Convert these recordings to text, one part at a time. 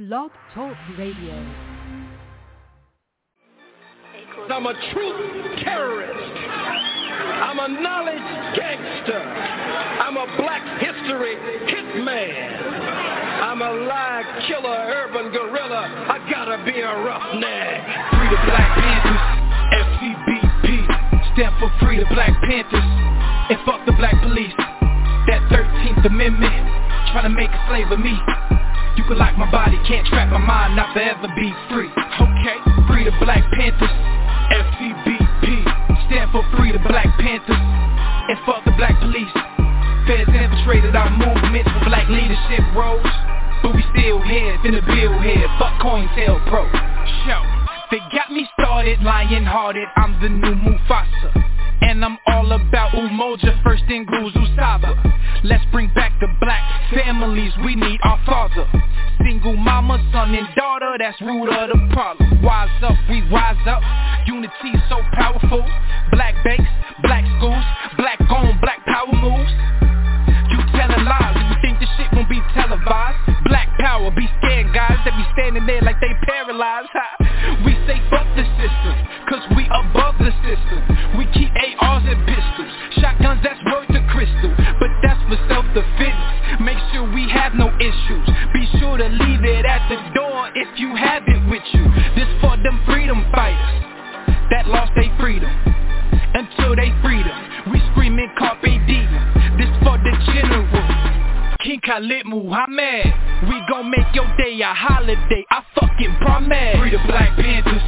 Blog Talk Radio. I'm a truth terrorist. I'm a knowledge gangster. I'm a black history hitman. I'm a lie killer, urban gorilla. I gotta be a roughneck. Free the Black Panthers, FCBP, stand for Free the Black Panthers, and fuck the black police. That 13th Amendment, trying to make a slave of me. You can lock my body, can't trap my mind, not forever be free. Okay, free the Black Panthers, FCBP, stand for Free the Black Panthers, and fuck the black police. Feds infiltrated our movement for black leadership roles, but we still here, finna build here, fuck COINTELPRO. Show, they got me started, lion-hearted, I'm the new Mufasa. And I'm all about Umoja, first in Guzu Saba. Let's bring back the black families, we need our father. Single mama, son and daughter, that's root of the problem. Wise up, we rise up, unity so powerful. Black banks, black schools, black owned, black power moves. You telling lies, you think this shit won't be televised. Black power, be scared guys that be standing there like they paralyzed. We say fuck the system, cause we above the system. We keep ARs and pistols, shotguns that's worth the crystal, but that's for self-defense. Make sure we have no issues, be sure to leave it at the door if you have it with you. This for them freedom fighters that lost their freedom. Until they freedom, we screaming carpe diem. This for the general, King Khalid Muhammad. We gon' make your day a holiday, I fucking promise. Free the Black Panthers,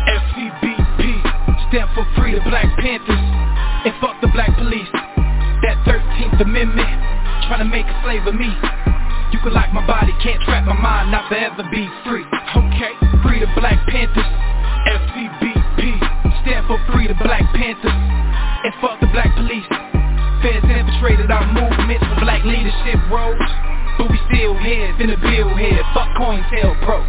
FCBP, stand for Free the Black Panthers, and fuck the black police. That 13th Amendment, tryna make a slave of me. You can lock my body, can't trap my mind, not forever be free. Okay, Free the Black Panthers, FCBP, stand for Free the Black Panthers, and fuck the black police. Feds infiltrated our movement for black leadership roles, but we still here, finna build here, fuck COINTELPRO.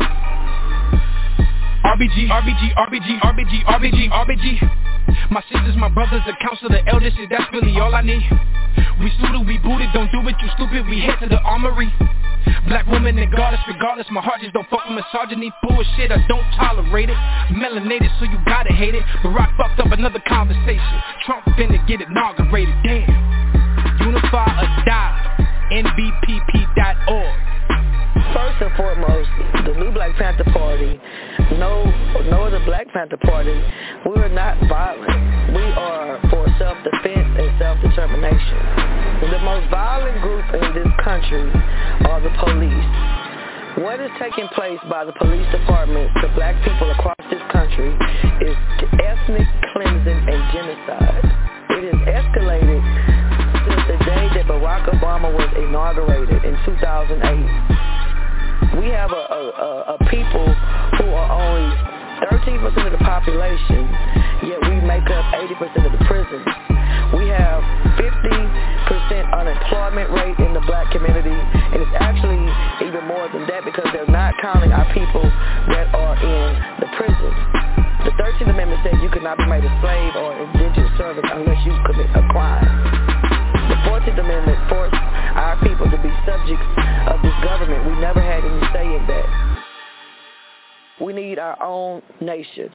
RBG, RBG, RBG, RBG, RBG, RBG. My sisters, my brothers, the council, the elders, shit, that's really all I need. We suited, we booted, don't do it, you stupid, we head to the armory. Black woman that guard us regardless, my heart just don't fuck with misogyny. Bullshit, I don't tolerate it. Melanated, so you gotta hate it. Barack fucked up another conversation. Trump finna get inaugurated, damn. Unify or die, NBPP.org. First and foremost, the new Black Panther Party, no other Black Panther Party, we are not violent. We are for self-defense and self-determination. The most violent group in this country are the police. What is taking place by the police department to black people across this country is ethnic cleansing and genocide. It has escalated since the day that Barack Obama was inaugurated in 2008. We have a people who are only 13% of the population, yet we make up 80% of the prisons. We have 50% unemployment rate in the black community, and it's actually even more than that because they're not counting our people that are in the prisons. The 13th Amendment says you cannot be made a slave or indentured servant unless you commit a crime. The 14th Amendment forced our people to be subjects of this government. We never had any say in that. We need our own nation.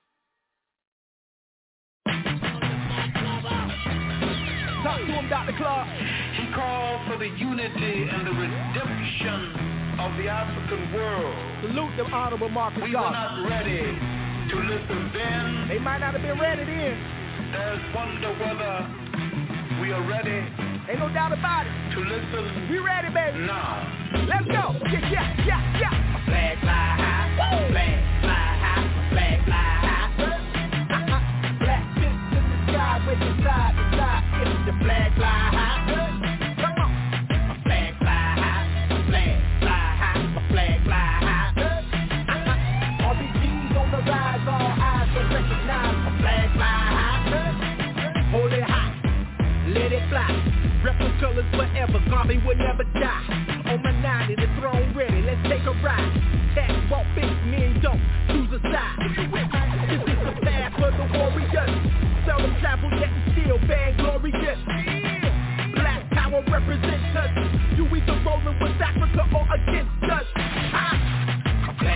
Talk to him, Dr. Clark. He called for the unity and the redemption of the African world. Salute the Honorable Marcus We Garvey. were not ready to listen then. They might not have been ready then. There's wonder whether we are ready Ain't no doubt about it. to listen We ready, baby. now. Let's go. Yeah. My flag fly high, my flag fly high, my flag fly high. Black fist in the sky with the side to side. It's the flag fly high. Come on. My flag fly high, my flag fly high, my flag fly high. RBG's on the rise, all eyes will recognize. My flag fly high. Hold it high, let it fly. Rep the colors forever, Garvey will never die. On my 90, the throne ready, let's take a ride. Tax, walk, fix, men don't choose a side. This is the path for the warriors. Seldom travel yet still vainglorious. Black power represents us. You either rolling with Africa or against us.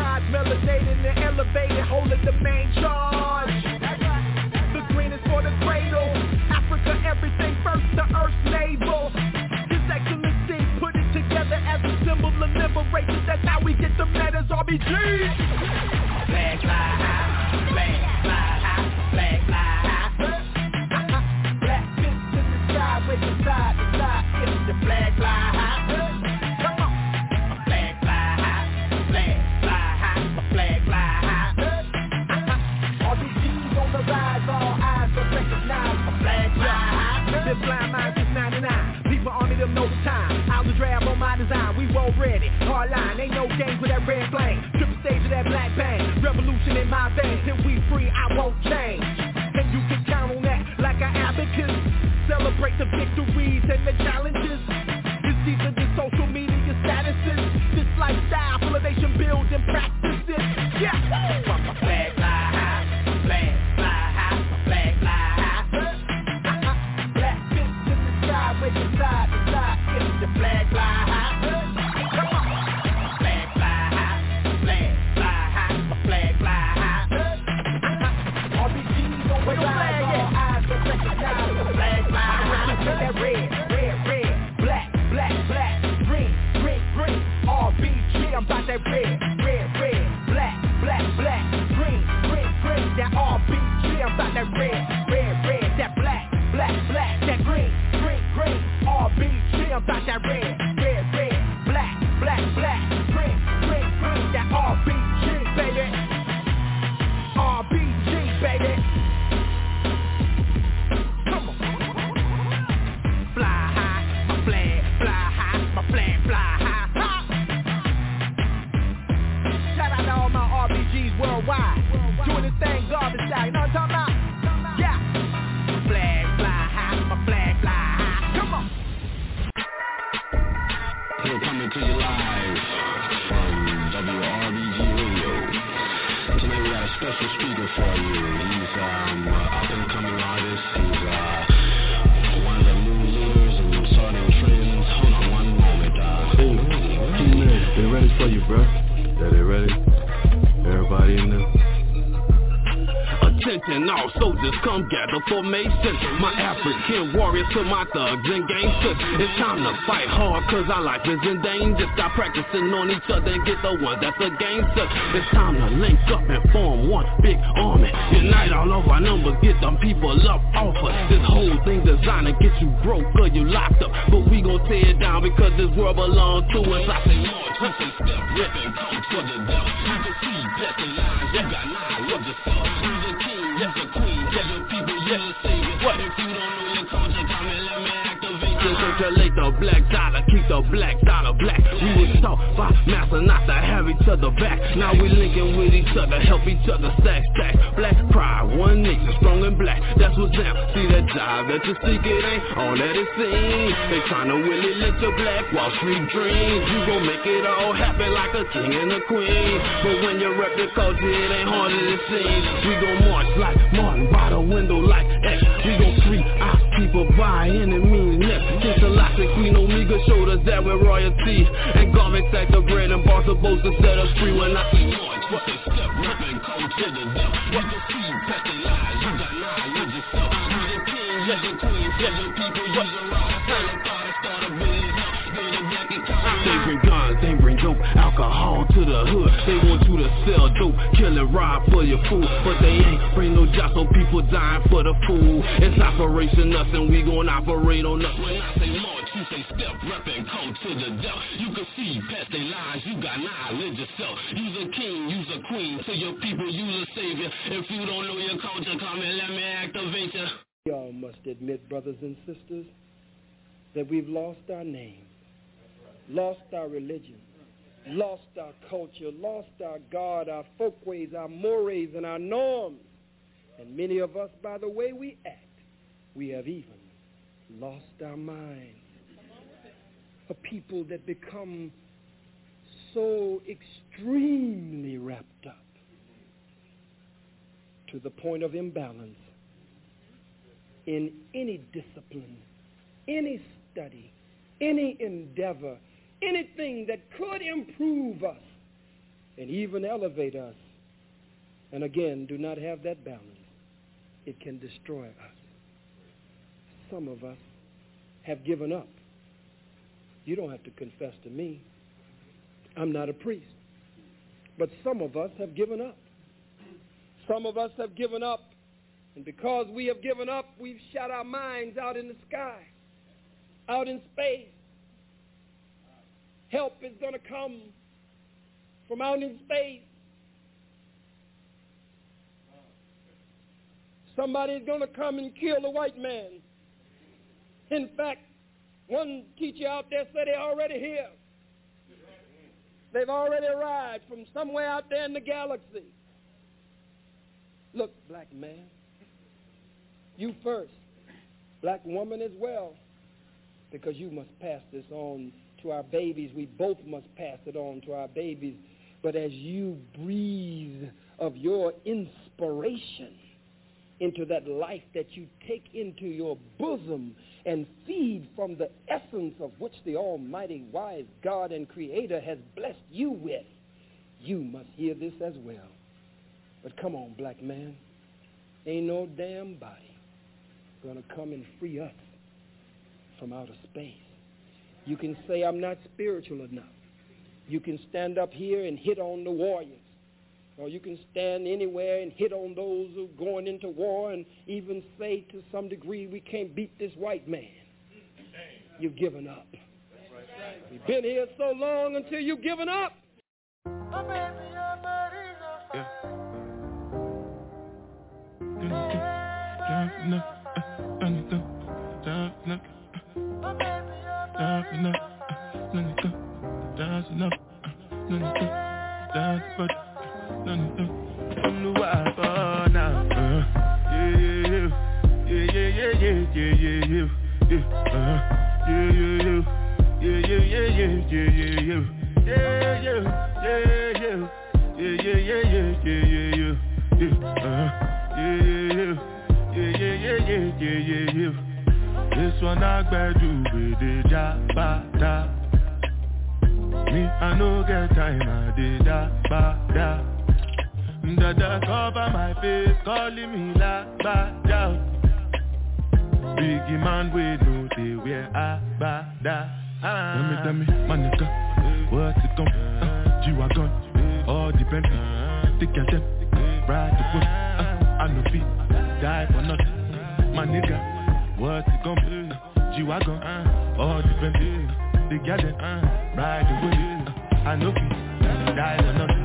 skies, melanated and elevated, holding the main charge. The green is for the cradle, Africa everything first, the earth's navel. His Excellency put it together as a symbol of liberation, that's how we get the letters RBG. Flag fly high, flag fly high, flag fly high. Black fists in the sky, waving side to side, it's the flag fly high. Come on. Flag fly high, flag fly high, flag fly high. RBG's on the rise, all eyes will recognize a flag fly high. This blind mind is 99. People army them know the time. I'll just drab on my design. We roll ready. Hard line. Ain't no games with that red flame. Triple stage of that black bang. Revolution in my veins. Till we free, I won't change. And you can count on that like an abacus. Celebrate the victories and the challenges. It's deeper than social media statuses. This lifestyle full of nation building practices. Yeah. Flag fly high, flag fly high, flag fly high. Black fists in the sky, waving side to side, it's the flag fly high. Come on. Flag fly high, flag fly high, flag fly high. RBG's on the rise, all eyes will recognize the flag fly high. That red, red, red, black, black, black, green, green, green. RBG, I'm about that red, red, red, black, black, black, green, green, green. That RBG, I'm about that red, red, red, that black, black, black, that green, green, green. RBG, I'm about that red, red, red, black, black, black, green, green, green. That RBG, baby. RBG, baby. Come on. Fly high, my flag fly high, my flag fly high. Shout out to all my RBGs worldwide. Doing this thing garbage style, you know what I'm talking about? Yeah. Flag fly high, my flag fly high. Come on. We're coming to you live from WRBG Radio. Tonight we got a special speaker for you. He's up and coming artist. He's one of the new leaders and starting trends. Hold on one moment. Hey man, they ready for you, bro? Yeah, they ready? Everybody in there? Attention, all soldiers come gather for May Central. My African warriors to my thugs and gangsters. It's time to fight hard cause our life is in danger. Stop practicing on each other and get the one that's a gangster. It's time to link up and form one big army. Unite all of our numbers, get them people up off us. This whole thing designed to get you broke or you locked up. But we gon' tear it down because this world belongs to us. I say more, you can step, rip and come to the devil. You can see blessing lines, you got nine, love yourself. You're the king, yes the queen, yes the people, yes the savior. What if you don't know your culture, come and let me activate you. Circulate the black dollar, keep the black dollar black. We was taught by master not to have each other back. Now we linking with each other, help each other stack. Black pride, one nation, strong and black. That's what's down. See that job that you seek, it ain't all that it seems. They tryna really let your black Wall Street dreams. You gon' make it all happen like a king and a queen. But when you rep the culture, it ain't hard as it seems. We gon' march like Martin by the window like X. We gon' free our people by any means necessary. Since the last Queen Omega showed us that we're royalty. And garments like the bread and bars supposed to set us free. When I say march, what they step, rip and come to the devil. You can see past they lies, you got knowledge yourself. You the king, yes the queen, yes the people, yes the rise. Turn the car to start a business, build a black economy. They bring guns, they bring dope, alcohol to the hood. They want you to sell dope, kill and rob for your food. But they ain't bring no jobs, so people dying for the food. It's Operation Us and we gon' operate on us. When I say march, you say step, rep and come to the devil. You can see past they lies, you got knowledge yourself. You's a king, you's a queen, to your people, you's a savior. If you don't know your culture, come and let me activate you. We all must admit, brothers and sisters, that we've lost our name, lost our religion, lost our culture, lost our God, our folkways, our mores, and our norms. And many of us, by the way we act, we have even lost our minds. A people that become so extremely wrapped up to the point of imbalance in any discipline, any study, any endeavor, anything that could improve us and even elevate us, and again, do not have that balance, it can destroy us. Some of us have given up. You don't have to confess to me. I'm not a priest. But some of us have given up. Some of us have given up, and because we have given up, we've shot our minds out in the sky, out in space. Help is going to come from out in space. Somebody's going to come and kill the white man. In fact, one teacher out there said they're already here. They've already arrived from somewhere out there in the galaxy. Look, black man, you first. Black woman as well, because you must pass this on to our babies. We both must pass it on to our babies. But as you breathe of your inspiration into that life that you take into your bosom and feed from the essence of which the almighty wise God and creator has blessed you with, you must hear this as well. But come on, black man, ain't no damn body gonna come and free us from outer space. You can say I'm not spiritual enough. You can stand up here and hit on the warriors. Or you can stand anywhere and hit on those who are going into war and even say to some degree we can't beat this white man. You've given up. You've been here so long until you've given up. This one I bet you with the jabata. Me, I no get time, I did jabata. Dada cover my face, calling me like bada. Biggie man, we know they wear abada. Tell me, my nigga, what's it come? G-Wagon, all the Bentley, stick at them, ride the whip. I no feet, die for nothing. My nigga, what's it come? G-Wagon, all the Bentley, stick at them, ride the whip. I no feet, die for nothing.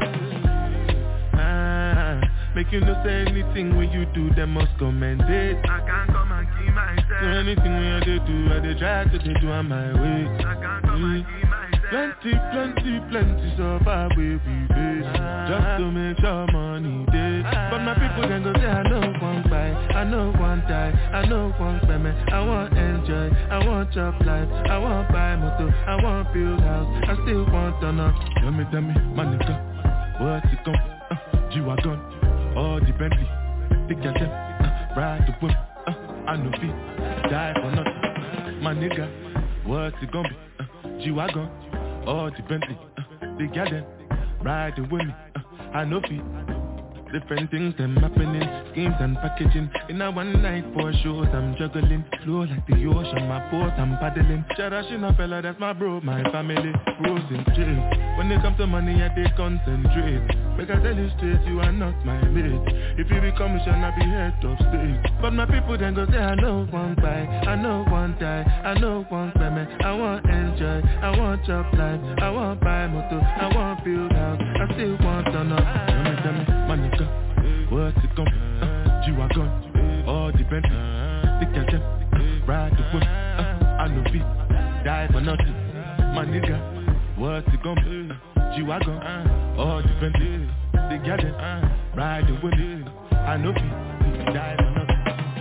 Make you no say anything when you do, them must commend it. I can't come and keep myself. So anything when I do, I try to do on my way. I can't come and keep myself. Plenty so far we face. Just to make sure money day. But my people then go say I know one buy, I know one die, I know one payment. I want enjoy, I want job life, I want buy motor, I want build house, I still want to know. Tell me, my nigga, what's it come? G-Wagon, all the Bentley, stick at them, ride the whip. I know feet, die for nothing. My nigga, what's it gonna be? G-Wagon, all the Bentley, stick at them, ride the whip. I know feet. Different things them happening, schemes and packaging. In a one night for shows I'm juggling. Flow like the ocean, my boat I'm paddling. Sharashina fella, that's my bro, my family. Rose in trade. When it comes to money, I they concentrate. Make I tell you straight, you are not my mate. If you become a shall I be head of state. But my people then go say I know one buy, I know one die, I know one payment. I want enjoy, I want job life, I want buy motor, I want build house, I still want to know. Tell me, my nigga, what's it come? G-Wagon, all the Bentley, stick at them, ride the whip. I know feet, die for nothing. My nigga, what's it come? G-Wagon, all the Bentley, stick at them, ride the whip. I know feet, die for nothing.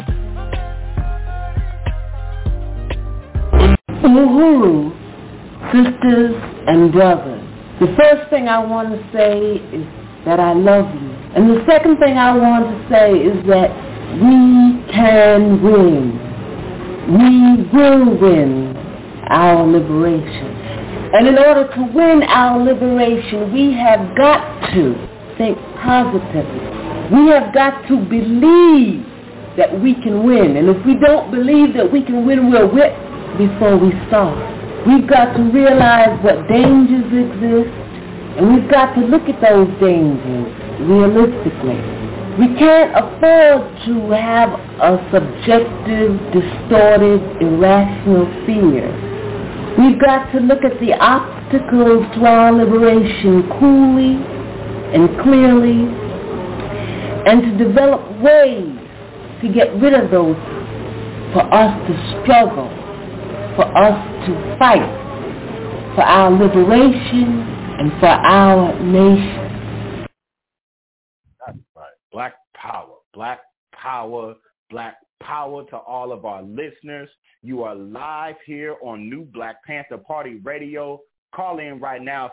Uhuru, sisters and brothers. The first thing I want to say is that I love you. And the second thing I want to say is that we can win. We will win our liberation. And in order to win our liberation, we have got to think positively. We have got to believe that we can win. And if we don't believe that we can win, we'll whip before we start. We've got to realize what dangers exist, and we've got to look at those dangers realistically. We can't afford to have a subjective, distorted, irrational fear. We've got to look at the obstacles to our liberation coolly and clearly, and to develop ways to get rid of those, for us to struggle, for us to fight for our liberation and for our nation. That's right. Black power, black power, black power to all of our listeners. You are live here on New Black Panther Party Radio. Call in right now,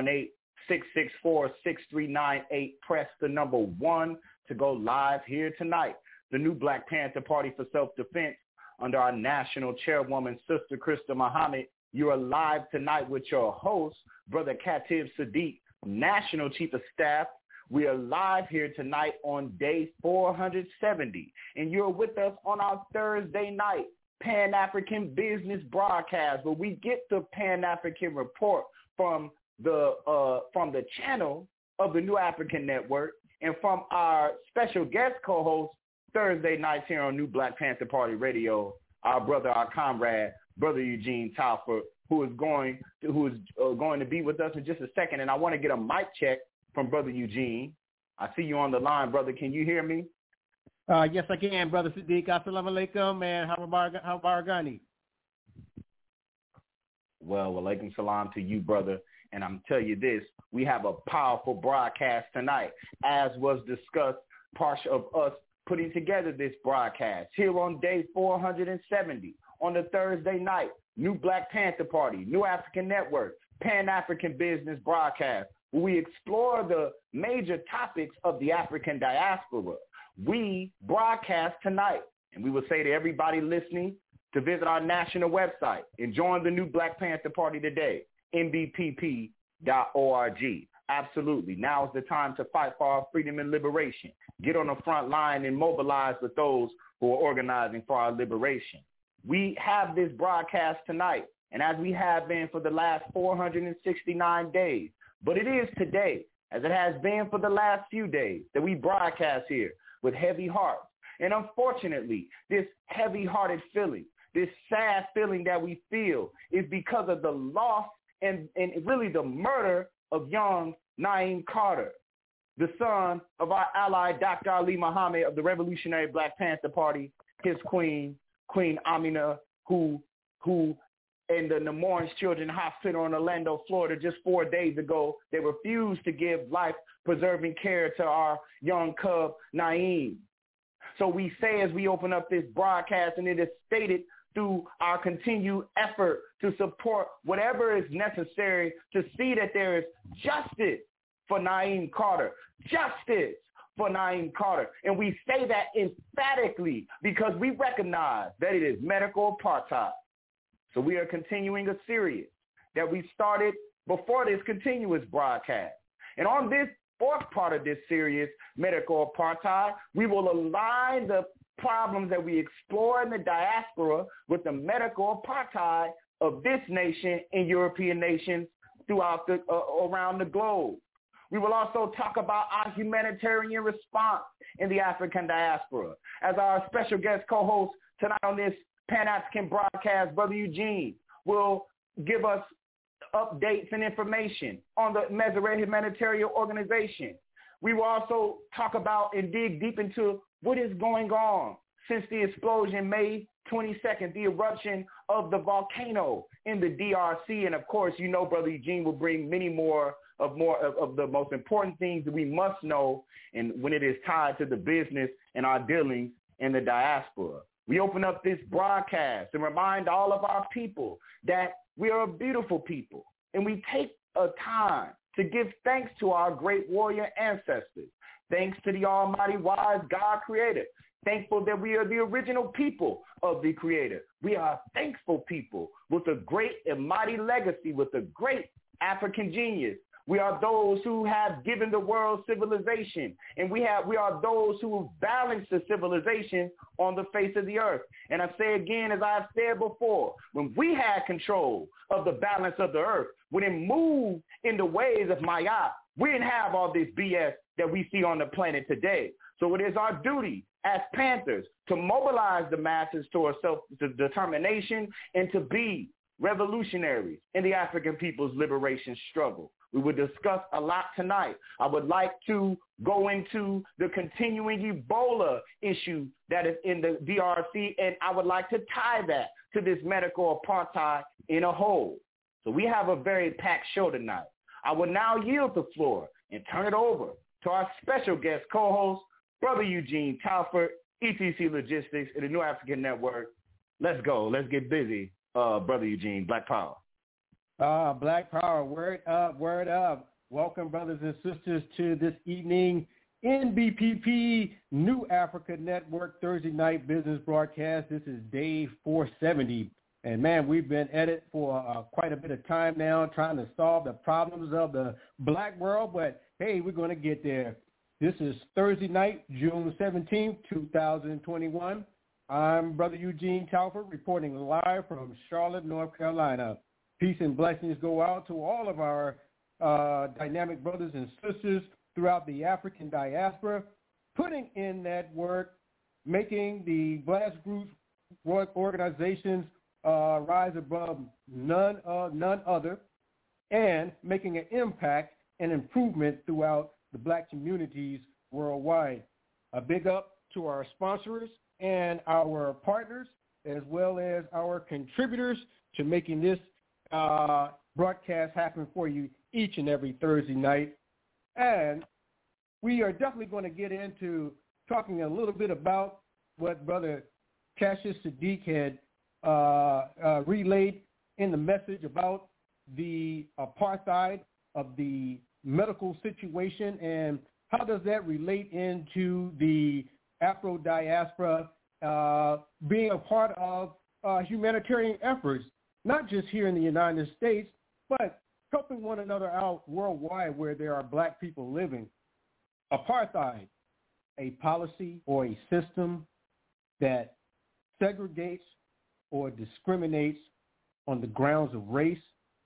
718-664-6398. Press the number 1 to go live here tonight. The New Black Panther Party for Self-Defense under our national chairwoman, Sister Krista Muhammad. You are live tonight with your host, Brother Khatib Sadiq, National Chief of Staff. We are live here tonight on day 470, and you're with us on our Thursday night Pan-African Business broadcast, where we get the Pan-African report from the channel of the New African Network and from our special guest co-host Thursday nights here on New Black Panther Party Radio, our brother, our comrade, Brother Eugene Talford, who is going to be with us in just a second. And I want to get a mic check from Brother Eugene. I see you on the line, brother. Can you hear me? Yes, I can, Brother Sadiq. Assalamu alaikum, and Habaragani. Well, alaikum salam to you, brother. And I'm telling you this, we have a powerful broadcast tonight, as was discussed, part of us putting together this broadcast here on day 470 on the Thursday night, New Black Panther Party, New African Network, Pan-African Business broadcast, where we explore the major topics of the African diaspora. We broadcast tonight, and we will say to everybody listening to visit our national website and join the New Black Panther Party today, nbpp.org. Absolutely. Now is the time to fight for our freedom and liberation. Get on the front line and mobilize with those who are organizing for our liberation. We have this broadcast tonight, and as we have been for the last 469 days, but it is today, as it has been for the last few days, that we broadcast here with heavy hearts. And unfortunately, this heavy-hearted feeling, this sad feeling that we feel is because of the loss and really the murder of young Na'im Carter, the son of our ally, Dr. Ali Muhammad of the Revolutionary Black Panther Party, his queen, Queen Amina, who in the Nemours Children's Hospital in Orlando, Florida, just 4 days ago, they refused to give life-preserving care to our young cub, Na'im. So we say as we open up this broadcast, and it is stated through our continued effort to support whatever is necessary to see that there is justice for Na'im Carter. Justice for Na'im Carter. And we say that emphatically because we recognize that it is medical apartheid. So we are continuing a series that we started before this continuous broadcast. And on this fourth part of this series, Medical Apartheid, we will align the problems that we explore in the diaspora with the medical apartheid of this nation and European nations throughout around the globe. We will also talk about our humanitarian response in the African diaspora. As our special guest co-host tonight on this Pan-African broadcast, Brother Eugene, will give us updates and information on the Meseret Humanitarian Organization. We will also talk about and dig deep into what is going on since the explosion May 22nd, the eruption of the volcano in the DRC. And of course, you know, Brother Eugene will bring many more of the most important things that we must know, and when it is tied to the business and our dealings in the diaspora. We open up this broadcast and remind all of our people that we are a beautiful people, and we take a time to give thanks to our great warrior ancestors. Thanks to the almighty wise God creator. thankful that we are the original people of the Creator. We are a thankful people with a great and mighty legacy, with a great African genius. We are those who have given the world civilization, and we are those who have balanced the civilization on the face of the earth. And I say again, as I've said before, when we had control of the balance of the earth, when it moved in the ways of Maya, we didn't have all this BS that we see on the planet today. So it is our duty as Panthers to mobilize the masses towards self-determination and to be revolutionaries in the African people's liberation struggle. We will discuss a lot tonight. I would like to go into the continuing Ebola issue that is in the DRC, and I would like to tie that to this medical apartheid in a whole. So we have a very packed show tonight. I will now yield the floor and turn it over to our special guest co-host, Brother Eugene Talford, ETC Logistics and the New African Network. Let's go. Let's get busy. Brother Eugene, Black Power. Black Power, word up, word up. Welcome, brothers and sisters, to this evening NBPP New Africa Network Thursday night business broadcast. This is day 470. And, man, we've been at it for quite a bit of time now, trying to solve the problems of the black world. But, hey, we're going to get there. This is Thursday night, June 17th, 2021. I'm Brother Eugene Talford reporting live from Charlotte, North Carolina. Peace and blessings go out to all of our dynamic brothers and sisters throughout the African diaspora, putting in that work, making the grassroots organizations rise above none other, and making an impact and improvement throughout the black communities worldwide. A big up to our sponsors and our partners, as well as our contributors to making this broadcast happen for you each and every Thursday night. And we are definitely going to get into talking a little bit about what Brother Cassius Sadiq had relayed in the message about the apartheid of the medical situation, and how does that relate into the Afro-diaspora being a part of humanitarian efforts, not just here in the United States, but helping one another out worldwide where there are black people living. Apartheid, a policy or a system that segregates or discriminates on the grounds of race,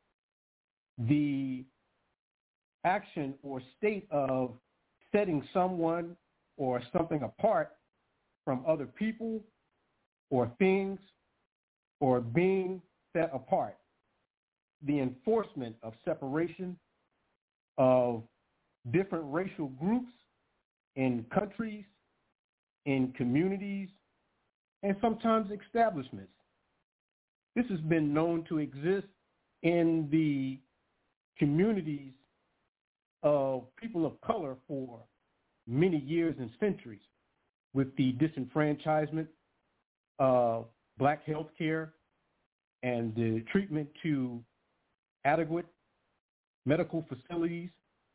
the action or state of setting someone or something apart from other people or things or being set apart, the enforcement of separation of different racial groups in countries, in communities, and sometimes establishments. This has been known to exist in the communities of people of color for many years and centuries, with the disenfranchisement of black health care and the treatment to adequate medical facilities.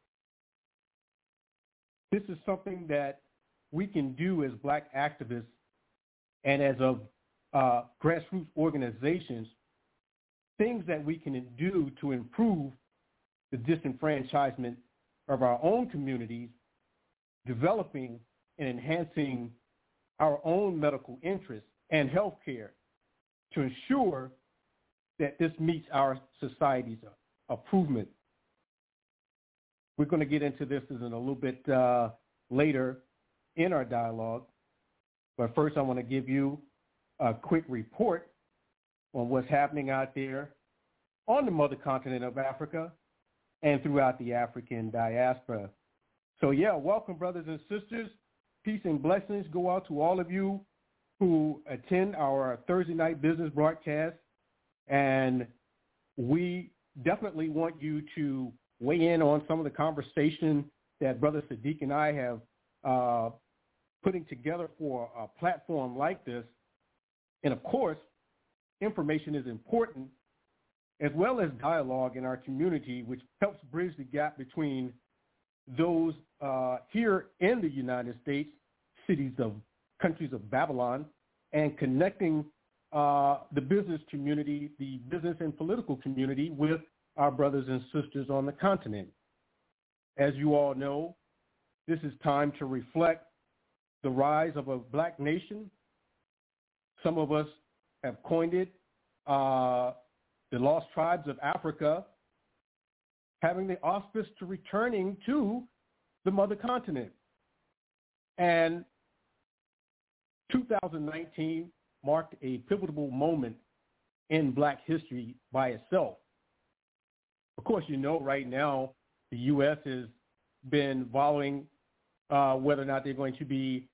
This is something that we can do as black activists and as of grassroots organizations, things that we can do to improve the disenfranchisement of our own communities, developing and enhancing our own medical interests and health care to ensure that this meets our society's improvement. We're going to get into this in a little bit later in our dialogue, but first I want to give you a quick report on what's happening out there on the mother continent of Africa and throughout the African diaspora. So yeah, welcome, brothers and sisters. Peace and blessings go out to all of you who attend our Thursday night business broadcast. And we definitely want you to weigh in on some of the conversation that Brother Sadiq and I have putting together for a platform like this. And of course, information is important, as well as dialogue in our community, which helps bridge the gap between those here in the United States, cities of countries of Babylon and connecting the business community, the business and political community with our brothers and sisters on the continent. As you all know, this is time to reflect the rise of a black nation. Some of us have coined it the Lost Tribes of Africa, having the auspice to returning to the mother continent. And 2019 marked a pivotal moment in black history by itself. Of course, you know right now the U.S. has been following whether or not they're going to be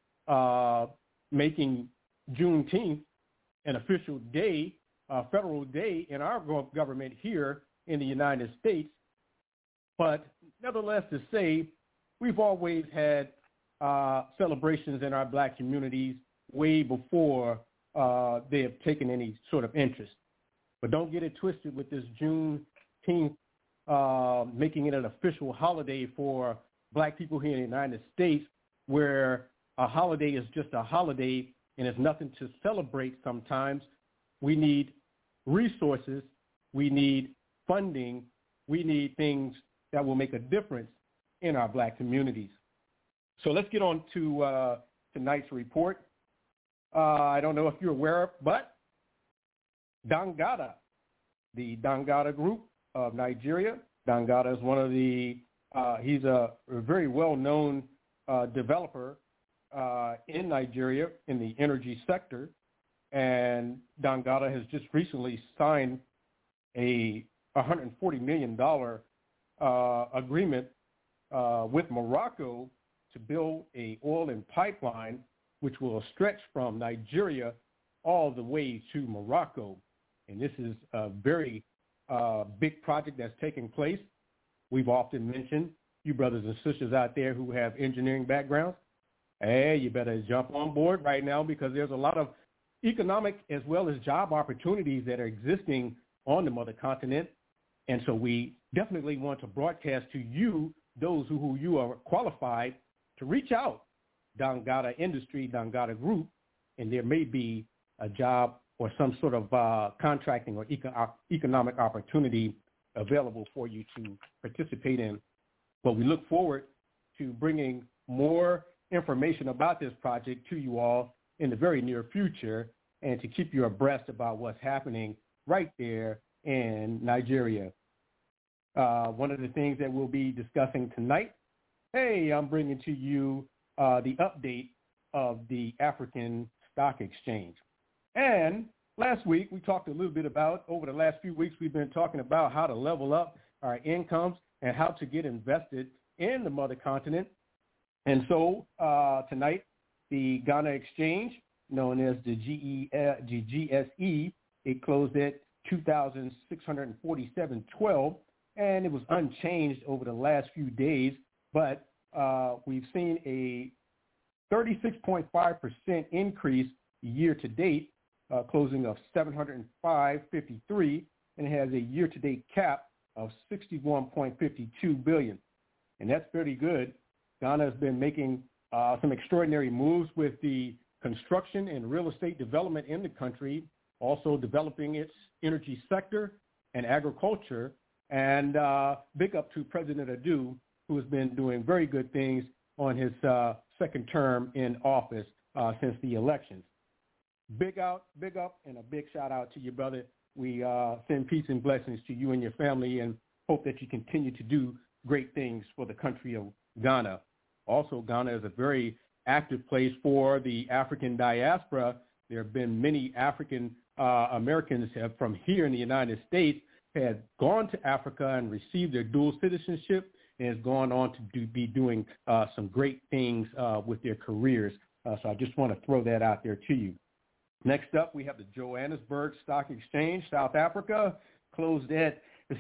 making Juneteenth an official day, federal day in our government here in the United States. But nevertheless, to say, we've always had celebrations in our black communities way before they have taken any sort of interest. But don't get it twisted with this Juneteenth making it an official holiday for black people here in the United States, where a holiday is just a holiday and it's nothing to celebrate sometimes. We need resources, we need funding, we need things that will make a difference in our black communities. So let's get on to tonight's report. I don't know if you're aware of, but Dangata, the Dangata Group of Nigeria. Dangata is one of the, he's a very well-known developer in Nigeria in the energy sector. And Dangata has just recently signed a $140 million agreement with Morocco to build a oil and pipeline which will stretch from Nigeria all the way to Morocco. And this is a very big project that's taking place. We've often mentioned, you brothers and sisters out there who have engineering backgrounds, hey, you better jump on board right now, because there's a lot of economic as well as job opportunities that are existing on the mother continent. And so we definitely want to broadcast to you, those who you are qualified, to reach out, Dangata Industry, Dangata Group, and there may be a job or some sort of contracting or economic opportunity available for you to participate in. But we look forward to bringing more information about this project to you all in the very near future, and to keep you abreast about what's happening right there in Nigeria. One of the things that we'll be discussing tonight, I'm bringing to you the update of the African Stock Exchange. And last week, we talked a little bit about, over the last few weeks, we've been talking about how to level up our incomes and how to get invested in the mother continent. And so tonight, the Ghana Exchange, known as the GSE, it closed at 2,647.12, and it was unchanged over the last few days, but we've seen a 36.5% increase year to date, closing of 705.53, and it has a year-to-date cap of 61.52 billion, and that's pretty good. Ghana has been making some extraordinary moves with the construction and real estate development in the country, also developing its energy sector and agriculture. And big up to President Adu, who has been doing very good things on his second term in office since the elections. Big up, and a big shout out to you, brother. We send peace and blessings to you and your family, and hope that you continue to do great things for the country of Ghana. Also, Ghana is a very active place for the African diaspora. There have been many African Americans from here in the United States had gone to Africa and received their dual citizenship, and has gone on to be doing some great things with their careers. So I just want to throw that out there to you. Next up, we have the Johannesburg Stock Exchange, South Africa, closed at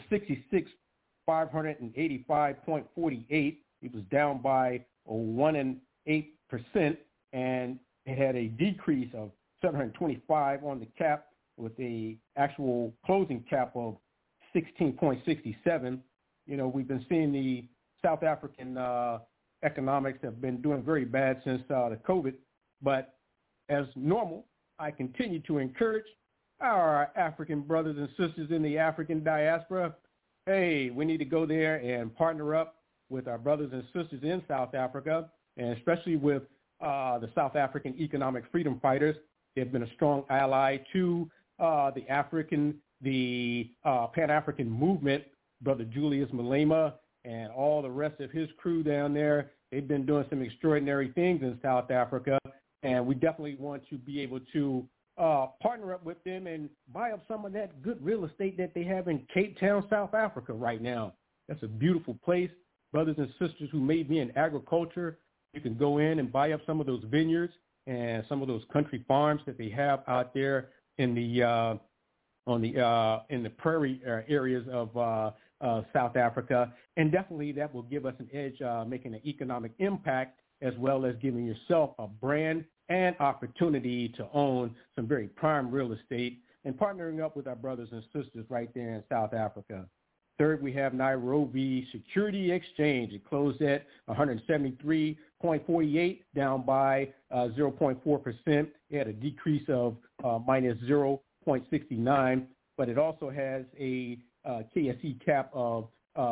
66,585.48. It was down by 1.8%, and it had a decrease of 725 on the cap, with a actual closing cap of 16.67. You know, we've been seeing the South African economics have been doing very bad since the COVID, but as normal, I continue to encourage our African brothers and sisters in the African diaspora. Hey, we need to go there and partner up with our brothers and sisters in South Africa, and especially with the South African Economic Freedom Fighters. They've been a strong ally to the Pan-African movement. Brother Julius Malema and all the rest of his crew down there, they've been doing some extraordinary things in South Africa, and we definitely want to be able to partner up with them and buy up some of that good real estate that they have in Cape Town, South Africa right now. That's a beautiful place. Brothers and sisters who may be in agriculture, you can go in and buy up some of those vineyards and some of those country farms that they have out there in the in the prairie areas of South Africa, and definitely that will give us an edge, making an economic impact, as well as giving yourself a brand and opportunity to own some very prime real estate, and partnering up with our brothers and sisters right there in South Africa. Third, we have Nairobi Security Exchange. It closed at 173.48, down by 0.4%. It had a decrease of minus 0.69, but it also has a KSE cap of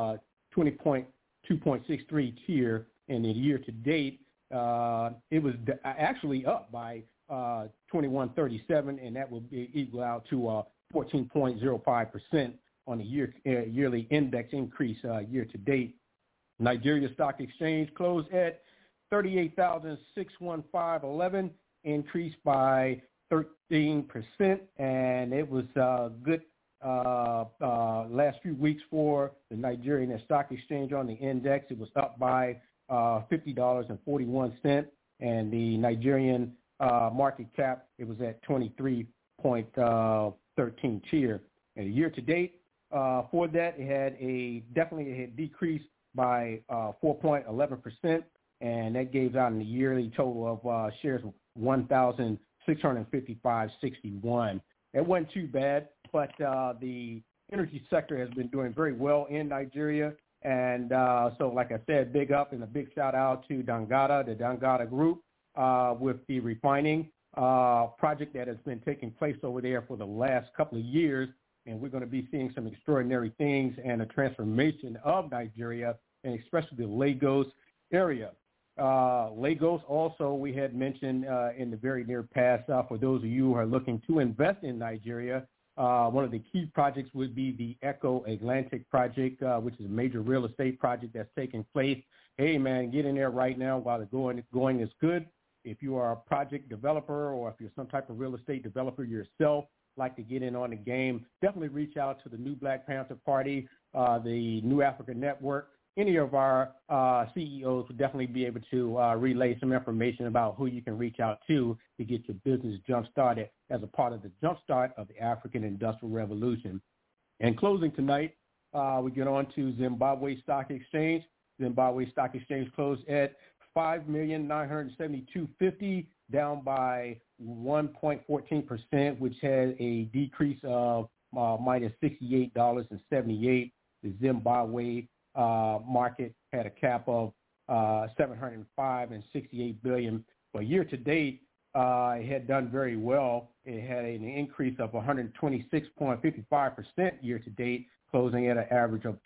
2.63 tier, and in year to date, it was actually up by 21.37, and that will be equal out to 14.05% on a yearly index increase year to date. Nigeria Stock Exchange closed at 38,615.11, increased by 13%, and it was good last few weeks for the Nigerian Stock Exchange on the index. It was up by $50.41, and the Nigerian market cap, it was at 23.13 tier. And year to date, for that, it had definitely decreased by 4.11%, and that gave out in a yearly total of shares of 1,655.61. It wasn't too bad, but the energy sector has been doing very well in Nigeria. And so, like I said, big up and a big shout out to Dangata, the Dangata Group, with the refining project that has been taking place over there for the last couple of years. And we're going to be seeing some extraordinary things and a transformation of Nigeria, and especially the Lagos area. Lagos also, we had mentioned in the very near past, for those of you who are looking to invest in Nigeria, one of the key projects would be the Echo Atlantic project, which is a major real estate project that's taking place. Hey, man, get in there right now while the going is good. If you are a project developer, or if you're some type of real estate developer yourself, like to get in on the game, definitely reach out to the New Black Panther Party, the New Africa Network. Any of our CEOs would definitely be able to relay some information about who you can reach out to get your business jump-started as a part of the jumpstart of the African Industrial Revolution. And closing tonight, we get on to Zimbabwe Stock Exchange. Zimbabwe Stock Exchange closed at 5,972.50, down by 1.14%, which had a decrease of minus $68.78. The Zimbabwe market had a cap of $705.68 billion. But year to date, it had done very well. It had an increase of 126.55% year to date, closing at an average of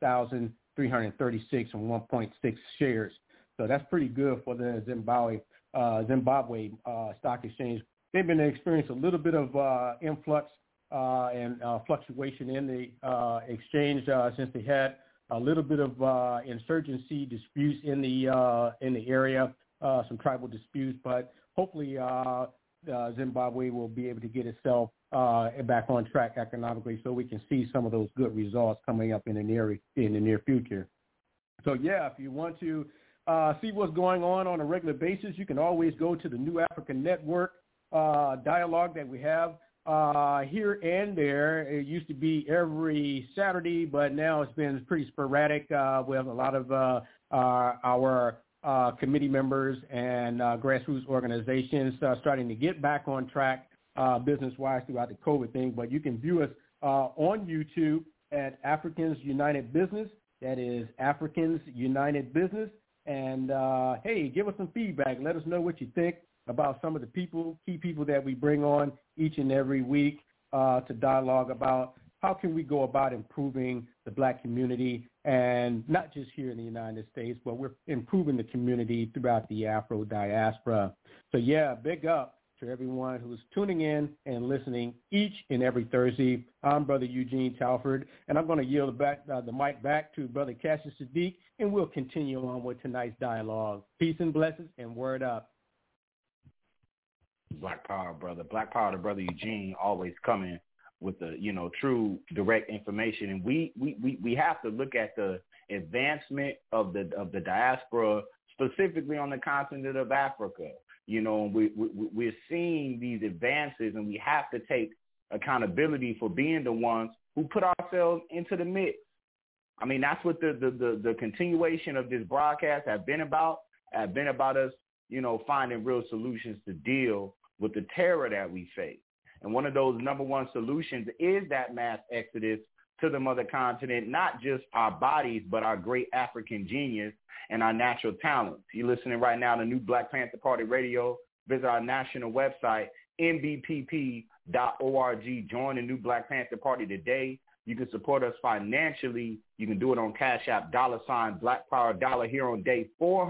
3,336.1.6 shares. So that's pretty good for the Zimbabwe Stock Exchange. They've been experiencing a little bit of influx and fluctuation in the exchange since they had a little bit of insurgency disputes in the area, some tribal disputes. But hopefully Zimbabwe will be able to get itself back on track economically, so we can see some of those good results coming up in the near future. So yeah, if you want to see what's going on a regular basis, you can always go to the New African Network dialogue that we have here and there. It used to be every Saturday, but now it's been pretty sporadic. We have a lot of our committee members and grassroots organizations starting to get back on track business-wise throughout the COVID thing. But you can view us on YouTube at Africans United Business. That is Africans United Business. And, hey, give us some feedback. Let us know what you think about some of the key people that we bring on each and every week to dialogue about how can we go about improving the black community, and not just here in the United States, but we're improving the community throughout the Afro diaspora. So, yeah, big up to everyone who's tuning in and listening each and every Thursday. I'm Brother Eugene Talford, and I'm going to yield the mic back to Brother Cassius Sadiq, and we'll continue on with tonight's dialogue. Peace and blessings, and word up. Black Power, brother. Black Power to Brother Eugene, always coming with the, true direct information. And we have to look at the advancement of the diaspora, specifically on the continent of Africa. We're seeing these advances, and we have to take accountability for being the ones who put ourselves into the mix. I mean, that's what the continuation of this broadcast have been about us, finding real solutions to deal with the terror that we face. And one of those number one solutions is that mass exodus to the mother continent, not just our bodies, but our great African genius and our natural talents. You're listening right now to New Black Panther Party Radio. Visit our national website, nbpp.org. Join the New Black Panther Party today. You can support us financially. You can do it on Cash App, $ Black Power Dollar, here on day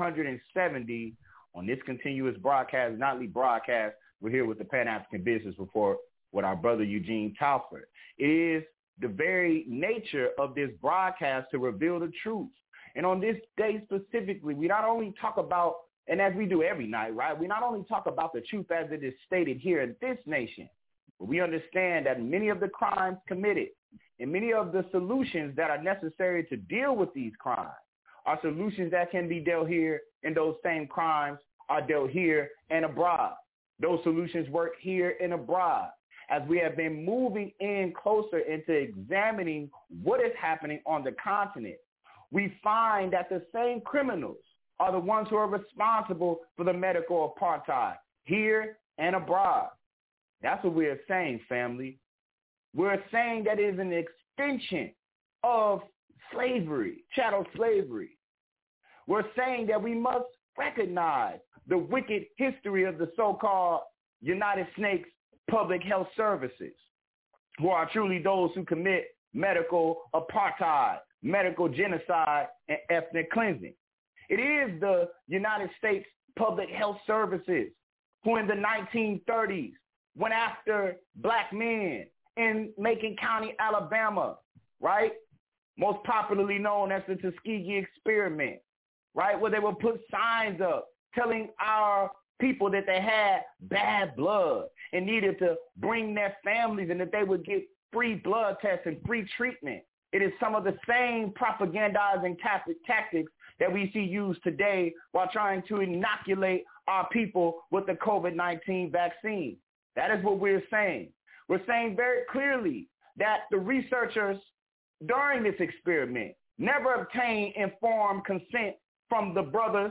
470 on this continuous broadcast, nightly broadcast. We're here with the Pan-African Business Report with our brother Eugene Talford. It is the very nature of this broadcast to reveal the truth. And on this day specifically, we not only talk about, and as we do every night, right, we not only talk about the truth as it is stated here in this nation, but we understand that many of the crimes committed and many of the solutions that are necessary to deal with these crimes are solutions that can be dealt here, and those same crimes are dealt here and abroad. Those solutions work here and abroad. As we have been moving in closer into examining what is happening on the continent, we find that the same criminals are the ones who are responsible for the medical apartheid here and abroad. That's what we're saying, family. We're saying that it is an extension of slavery, chattel slavery. We're saying that we must recognize the wicked history of the so-called United Snakes Public Health Services, who are truly those who commit medical apartheid, medical genocide, and ethnic cleansing. It is the United States Public Health Services who in the 1930s went after black men in Macon County, Alabama, right? Most popularly known as the Tuskegee Experiment, right? Where they would put signs up telling our people that they had bad blood and needed to bring their families and that they would get free blood tests and free treatment. It is some of the same propagandizing tactics that we see used today while trying to inoculate our people with the COVID-19 vaccine. That is what we're saying. We're saying very clearly that the researchers during this experiment never obtained informed consent from the brothers,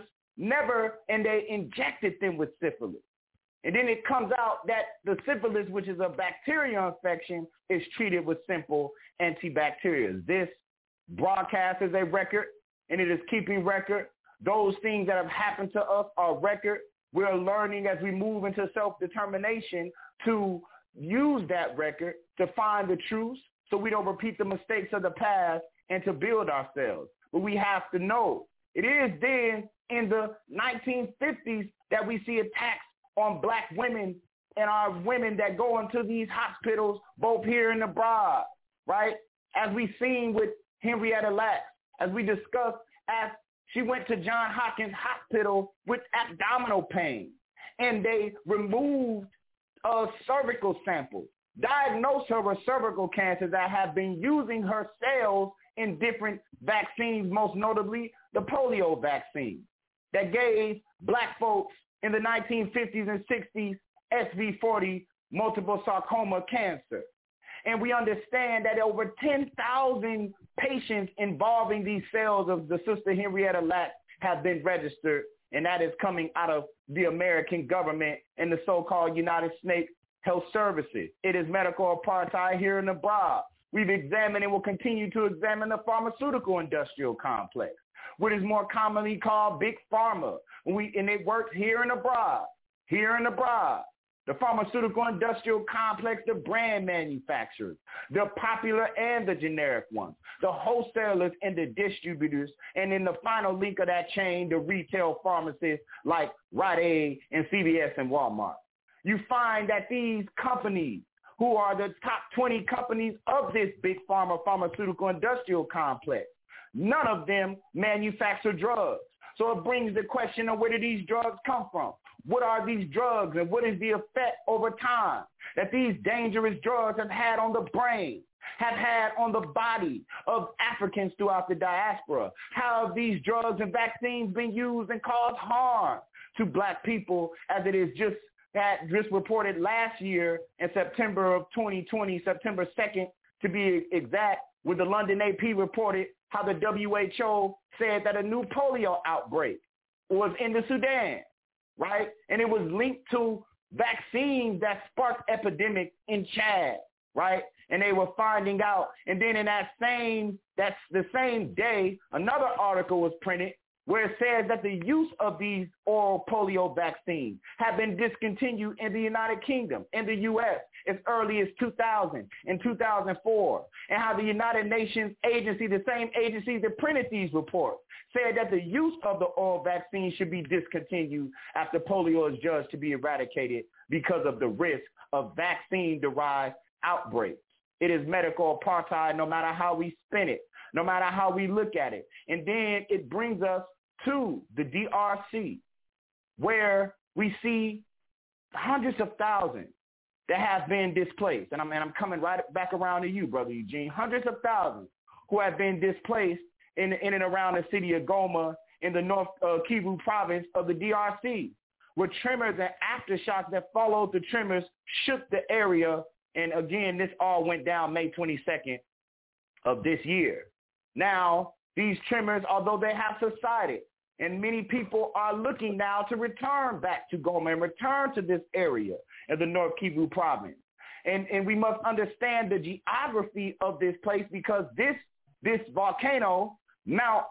and they injected them with syphilis. And then it comes out that the syphilis, which is a bacterial infection, is treated with simple antibacterials. This broadcast is a record, and it is keeping record. Those things that have happened to us are record. We're learning as we move into self-determination to use that record to find the truth so we don't repeat the mistakes of the past and to build ourselves. But we have to know. It is then in the 1950s that we see attacks on black women and our women that go into these hospitals, both here and abroad, right? As we've seen with Henrietta Lacks, as we discussed, as she went to Johns Hopkins Hospital with abdominal pain, and they removed cervical samples, diagnosed her with cervical cancer that have been using her cells in different vaccines, most notably the polio vaccine that gave black folks in the 1950s and 60s SV40 multiple sarcoma cancer. And we understand that over 10,000 patients involving these cells of the Sister Henrietta Lacks have been registered, and that is coming out of the American government and the so-called United Snakes Health Services. It is medical apartheid here and abroad. We've examined and will continue to examine the pharmaceutical industrial complex. what is more commonly called Big Pharma, and it works here and abroad. The pharmaceutical industrial complex, the brand manufacturers, the popular and the generic ones, the wholesalers and the distributors, and in the final link of that chain, the retail pharmacists like Rite Aid and CVS and Walmart. You find that these companies, who are the top 20 companies of this big pharmaceutical industrial complex, none of them manufacture drugs. So it brings the question of where do these drugs come from? What are these drugs and what is the effect over time that these dangerous drugs have had on the brain, have had on the body of Africans throughout the diaspora? How have these drugs and vaccines been used and caused harm to black people, as it is just reported last year in September of 2020, September 2nd to be exact, where the London AP reported how the WHO said that a new polio outbreak was in the Sudan, right? And it was linked to vaccines that sparked epidemic in Chad, right? And they were finding out. And then in that's the same day, another article was printed where it says that the use of these oral polio vaccines have been discontinued in the United Kingdom, in the U.S., as early as 2000 and 2004, and how the United Nations agency, the same agency that printed these reports, said that the use of the oral vaccine should be discontinued after polio is judged to be eradicated because of the risk of vaccine-derived outbreaks. It is medical apartheid no matter how we spin it, no matter how we look at it. And then it brings us to the DRC, where we see hundreds of thousands that have been displaced. And I'm coming right back around to you, Brother Eugene. Hundreds of thousands who have been displaced in and around the city of Goma in the North Kivu province of the DRC, where tremors and aftershocks that followed the tremors shook the area. And again, this all went down May 22nd of this year. Now, these tremors, although they have subsided, and many people are looking now to return back to Goma and return to this area in the North Kivu province. And we must understand the geography of this place, because this volcano, Mount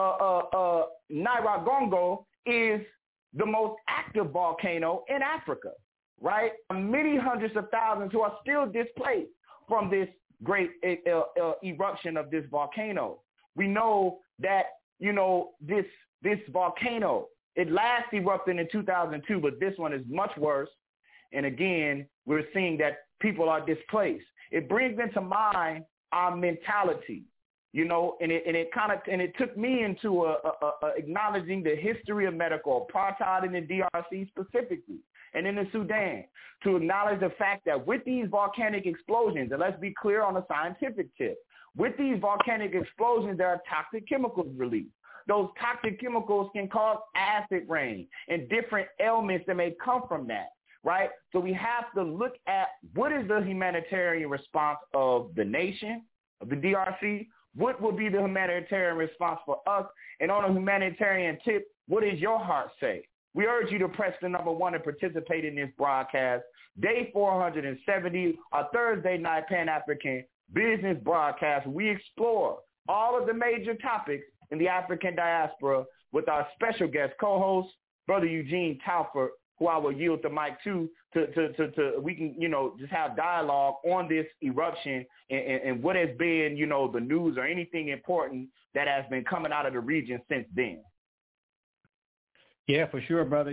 Nyiragongo, is the most active volcano in Africa, right? Many hundreds of thousands who are still displaced from this great eruption of this volcano. We know that, this volcano, it last erupted in 2002, but this one is much worse. And again, we're seeing that people are displaced. It brings into mind our mentality, and it took me into acknowledging the history of medical apartheid in the DRC specifically, and in the Sudan, to acknowledge the fact that with these volcanic explosions, and let's be clear on a scientific tip, with these volcanic explosions, there are toxic chemicals released. Those toxic chemicals can cause acid rain and different ailments that may come from that, right? So we have to look at what is the humanitarian response of the nation, of the DRC, what will be the humanitarian response for us, and on a humanitarian tip, what does your heart say? We urge you to press the number 1 and participate in this broadcast. Day 470, a Thursday night Pan-African business broadcast. We explore all of the major topics in the African diaspora with our special guest co-host, Brother Eugene Talford, who I will yield the mic to we can, just have dialogue on this eruption and what has been, the news or anything important that has been coming out of the region since then. Yeah, for sure, brother.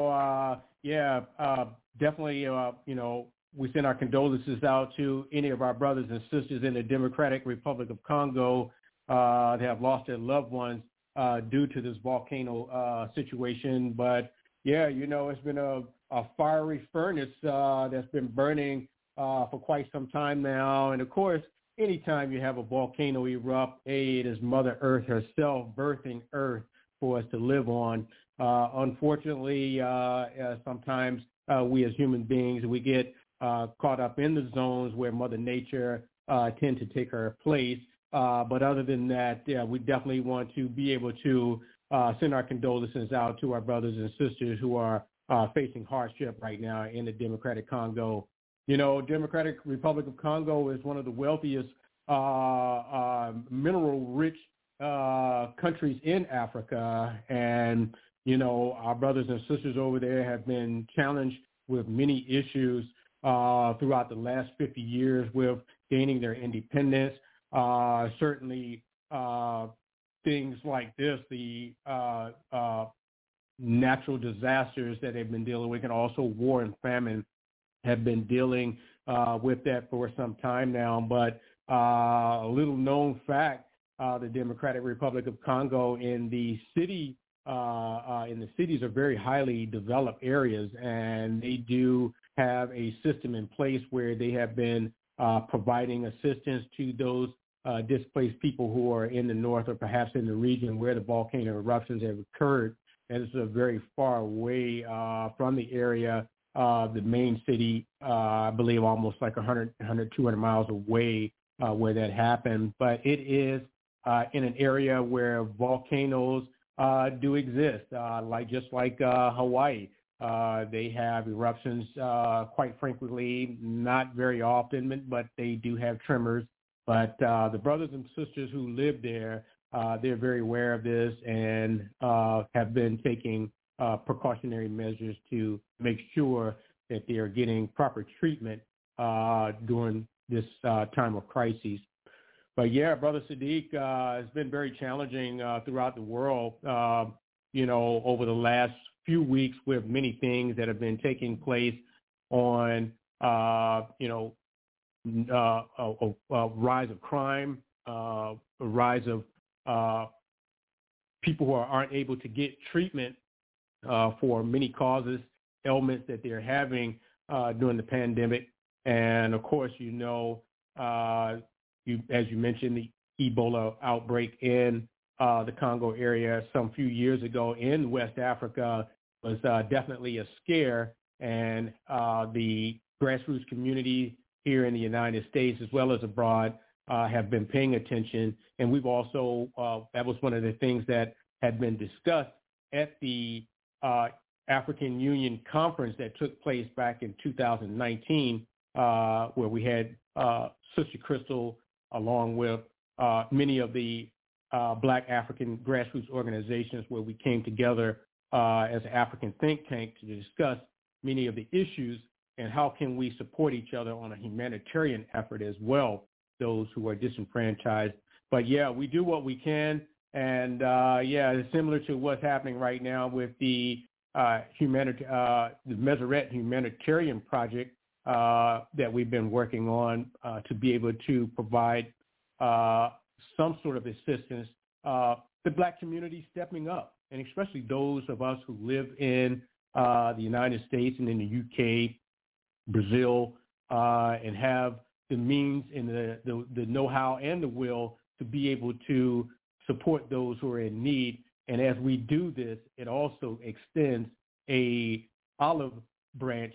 Definitely, we send our condolences out to any of our brothers and sisters in the Democratic Republic of Congo that have lost their loved ones due to this volcano situation. But, it's been a fiery furnace that's been burning for quite some time now. And, of course, anytime you have a volcano erupt, it is Mother Earth herself birthing Earth for us to live on. Unfortunately, sometimes we as human beings, we get caught up in the zones where Mother Nature tend to take her place. But other than that, we definitely want to be able to send our condolences out to our brothers and sisters who are facing hardship right now in the Democratic Congo. Democratic Republic of Congo is one of the wealthiest mineral-rich countries in Africa, and our brothers and sisters over there have been challenged with many issues throughout the last 50 years with gaining their independence. Certainly things like this, the natural disasters that they've been dealing with, and also war and famine have been dealing with that for some time now. But a little known fact, the Democratic Republic of Congo in the cities are very highly developed areas, and they do have a system in place where they have been providing assistance to those displaced people who are in the north or perhaps in the region where the volcano eruptions have occurred. And it's very far away from the area, the main city, I believe almost like 100, 200 miles away where that happened. But it is in an area where volcanoes do exist, just like Hawaii. They have eruptions quite frequently, not very often, but they do have tremors. But the brothers and sisters who live there, they're very aware of this and have been taking precautionary measures to make sure that they are getting proper treatment during this time of crisis. But yeah, Brother Sadiq, it's been very challenging throughout the world, over the last few weeks with many things that have been taking place on, a rise of crime, a rise of people who aren't able to get treatment for many causes, ailments that they're having during the pandemic. And of course, as you mentioned, the Ebola outbreak in the Congo area some few years ago in West Africa was definitely a scare. And the grassroots community here in the United States as well as abroad have been paying attention. And we've also, that was one of the things that had been discussed at the African Union conference that took place back in 2019, where we had Sister Crystal along with many of the Black African grassroots organizations, where we came together as an African think tank to discuss many of the issues and how can we support each other on a humanitarian effort as well, those who are disenfranchised. But yeah, we do what we can. And it's similar to what's happening right now with the Meseret humanitarian project that we've been working on to be able to provide some sort of assistance. The Black community stepping up, and especially those of us who live in the United States and in the UK, Brazil, and have the means and the know-how and the will to be able to support those who are in need. And as we do this, it also extends a olive branch,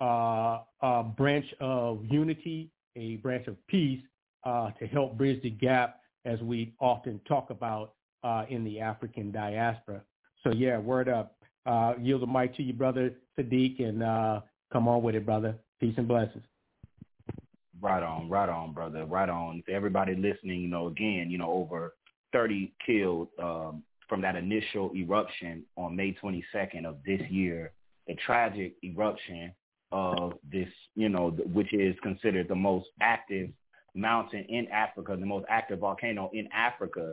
a branch of unity, a branch of peace to help bridge the gap, as we often talk about in the African diaspora. So yeah, word up. Yield the mic to you, Brother Sadiq, and come on with it, brother. Peace and blessings. Right on, brother. Right on. To everybody listening, again, over 30 killed from that initial eruption on May 22nd of this year, the tragic eruption of this, which is considered the most active mountain in Africa, the most active volcano in Africa.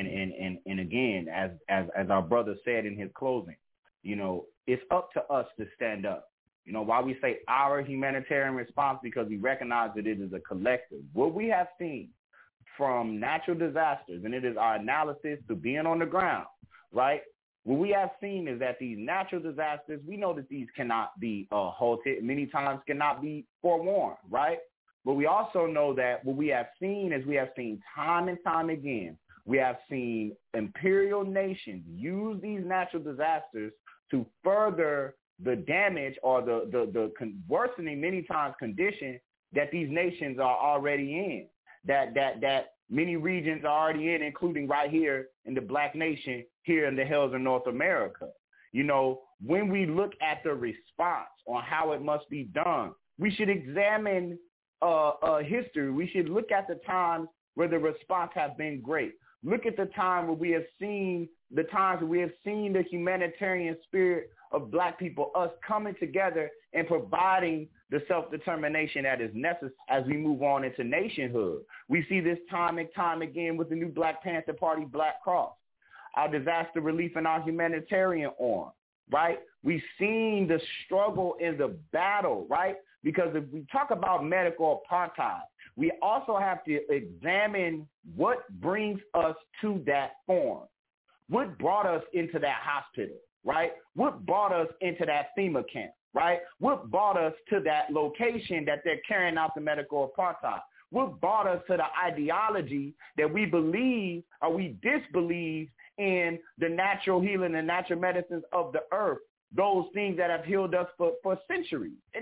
And again, as our brother said in his closing, it's up to us to stand up. Why we say our humanitarian response, because we recognize that it is a collective. What we have seen from natural disasters, and it is our analysis to being on the ground, right? What we have seen is that these natural disasters, we know that these cannot be halted, many times cannot be forewarned, right? But we also know that what we have seen is we have seen time and time again, we have seen imperial nations use these natural disasters to further the damage or the worsening many times condition that these nations are already in, that many regions are already in, including right here in the Black nation here in the hills of North America. When we look at the response on how it must be done, we should examine history. We should look at the times where the response has been great. Look at the time where we have seen the times where we have seen the humanitarian spirit of black people, us coming together and providing the self-determination that is necessary as we move on into nationhood. We see this time and time again with the new Black Panther Party, Black Cross, our disaster relief and our humanitarian arm, right? We've seen the struggle in the battle, right? Because if we talk about medical apartheid, we also have to examine what brings us to that form. What brought us into that hospital, right? What brought us into that FEMA camp, right? What brought us to that location that they're carrying out the medical apartheid? What brought us to the ideology that we believe or we disbelieve in the natural healing and natural medicines of the earth, those things that have healed us for centuries, and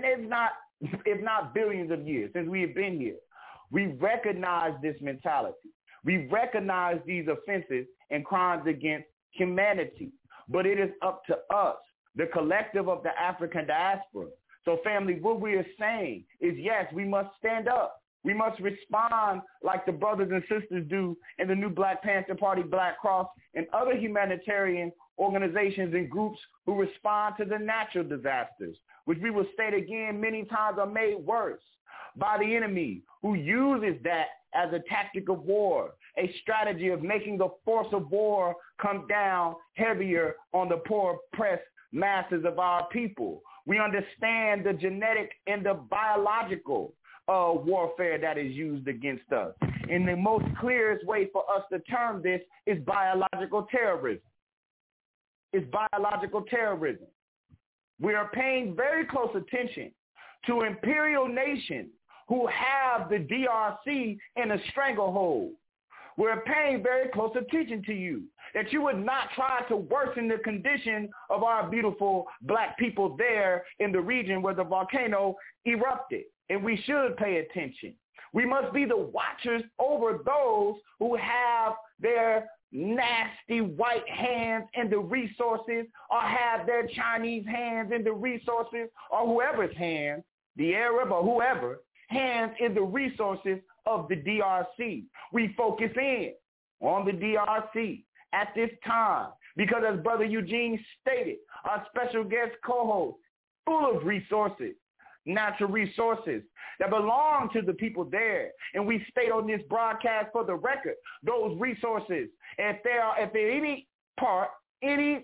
if not billions of years since we have been here. We recognize this mentality. We recognize these offenses and crimes against humanity, but it is up to us, the collective of the African diaspora. So family, what we are saying is, yes, we must stand up. We must respond like the brothers and sisters do in the new Black Panther Party, Black Cross, and other humanitarian organizations and groups who respond to the natural disasters, which we will state again many times are made worse by the enemy, who uses that as a tactic of war, a strategy of making the force of war come down heavier on the poor oppressed masses of our people. We understand the genetic and the biological warfare that is used against us. And the most clearest way for us to term this is biological terrorism. It's biological terrorism. We are paying very close attention to imperial nations who have the DRC in a stranglehold. We're paying very close attention to you, that you would not try to worsen the condition of our beautiful black people there in the region where the volcano erupted. And we should pay attention. We must be the watchers over those who have their nasty white hands in the resources, or have their Chinese hands in the resources, or whoever's hands, the Arab or whoever, hands in the resources of the DRC. We focus in on the DRC at this time because, as Brother Eugene stated, our special guest co-host, full of resources, natural resources that belong to the people there. And we state on this broadcast for the record, those resources, if there any part, any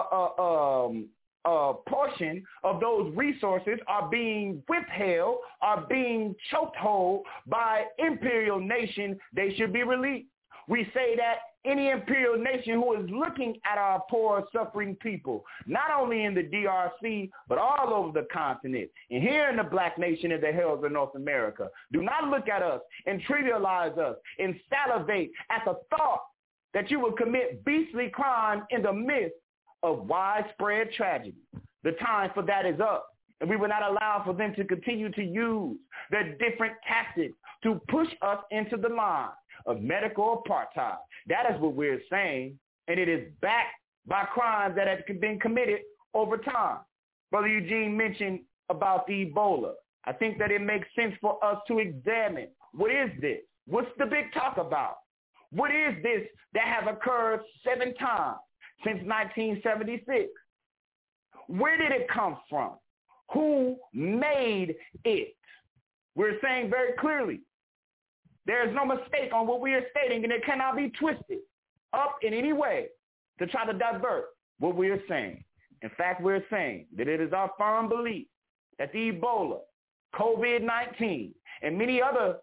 portion of those resources are being withheld, are being choked whole by imperial nation, they should be released. We say that any imperial nation who is looking at our poor, suffering people, not only in the DRC, but all over the continent, and here in the black nation in the hills of North America, do not look at us and trivialize us and salivate at the thought that you will commit beastly crime in the midst of widespread tragedy. The time for that is up, and we will not allow for them to continue to use their different tactics to push us into the line of medical apartheid. That is what we're saying, and it is backed by crimes that have been committed over time. Brother Eugene mentioned about the Ebola. I think that it makes sense for us to examine, what is this? What's the big talk about? What is this that has occurred 7 times since 1976? Where did it come from? Who made it? We're saying very clearly, there is no mistake on what we are stating, and it cannot be twisted up in any way to try to divert what we are saying. In fact, we're saying that it is our firm belief that the Ebola, COVID-19, and many other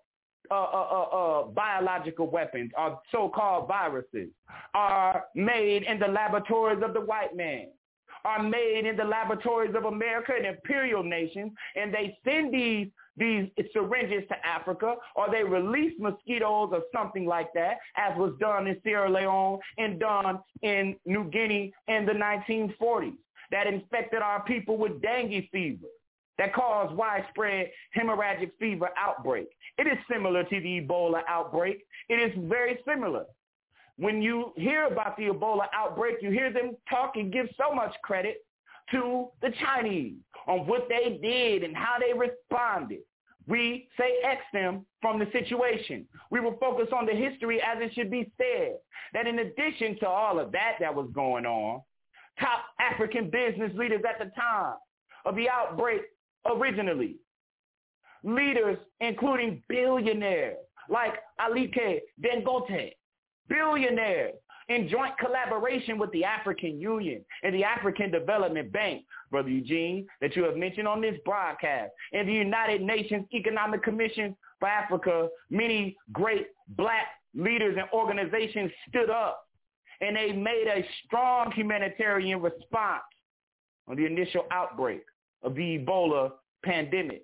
biological weapons, or so-called viruses, are made in the laboratories of the white man, are made in the laboratories of America and imperial nations, and they send these syringes to Africa, or they release mosquitoes or something like that, as was done in Sierra Leone and done in New Guinea in the 1940s, that infected our people with dengue fever, that caused widespread hemorrhagic fever outbreak. It is similar to the Ebola outbreak. It is very similar. When you hear about the Ebola outbreak, you hear them talk and give so much credit to the Chinese on what they did and how they responded. We say X them from the situation. We will focus on the history as it should be said, that in addition to all of that was going on, top African business leaders at the time of the outbreak originally, leaders including billionaires like Aliko Dangote, billionaires in joint collaboration with the African Union and the African Development Bank, Brother Eugene, that you have mentioned on this broadcast, and the United Nations Economic Commission for Africa, many great black leaders and organizations stood up, and they made a strong humanitarian response on the initial outbreak of the Ebola pandemic.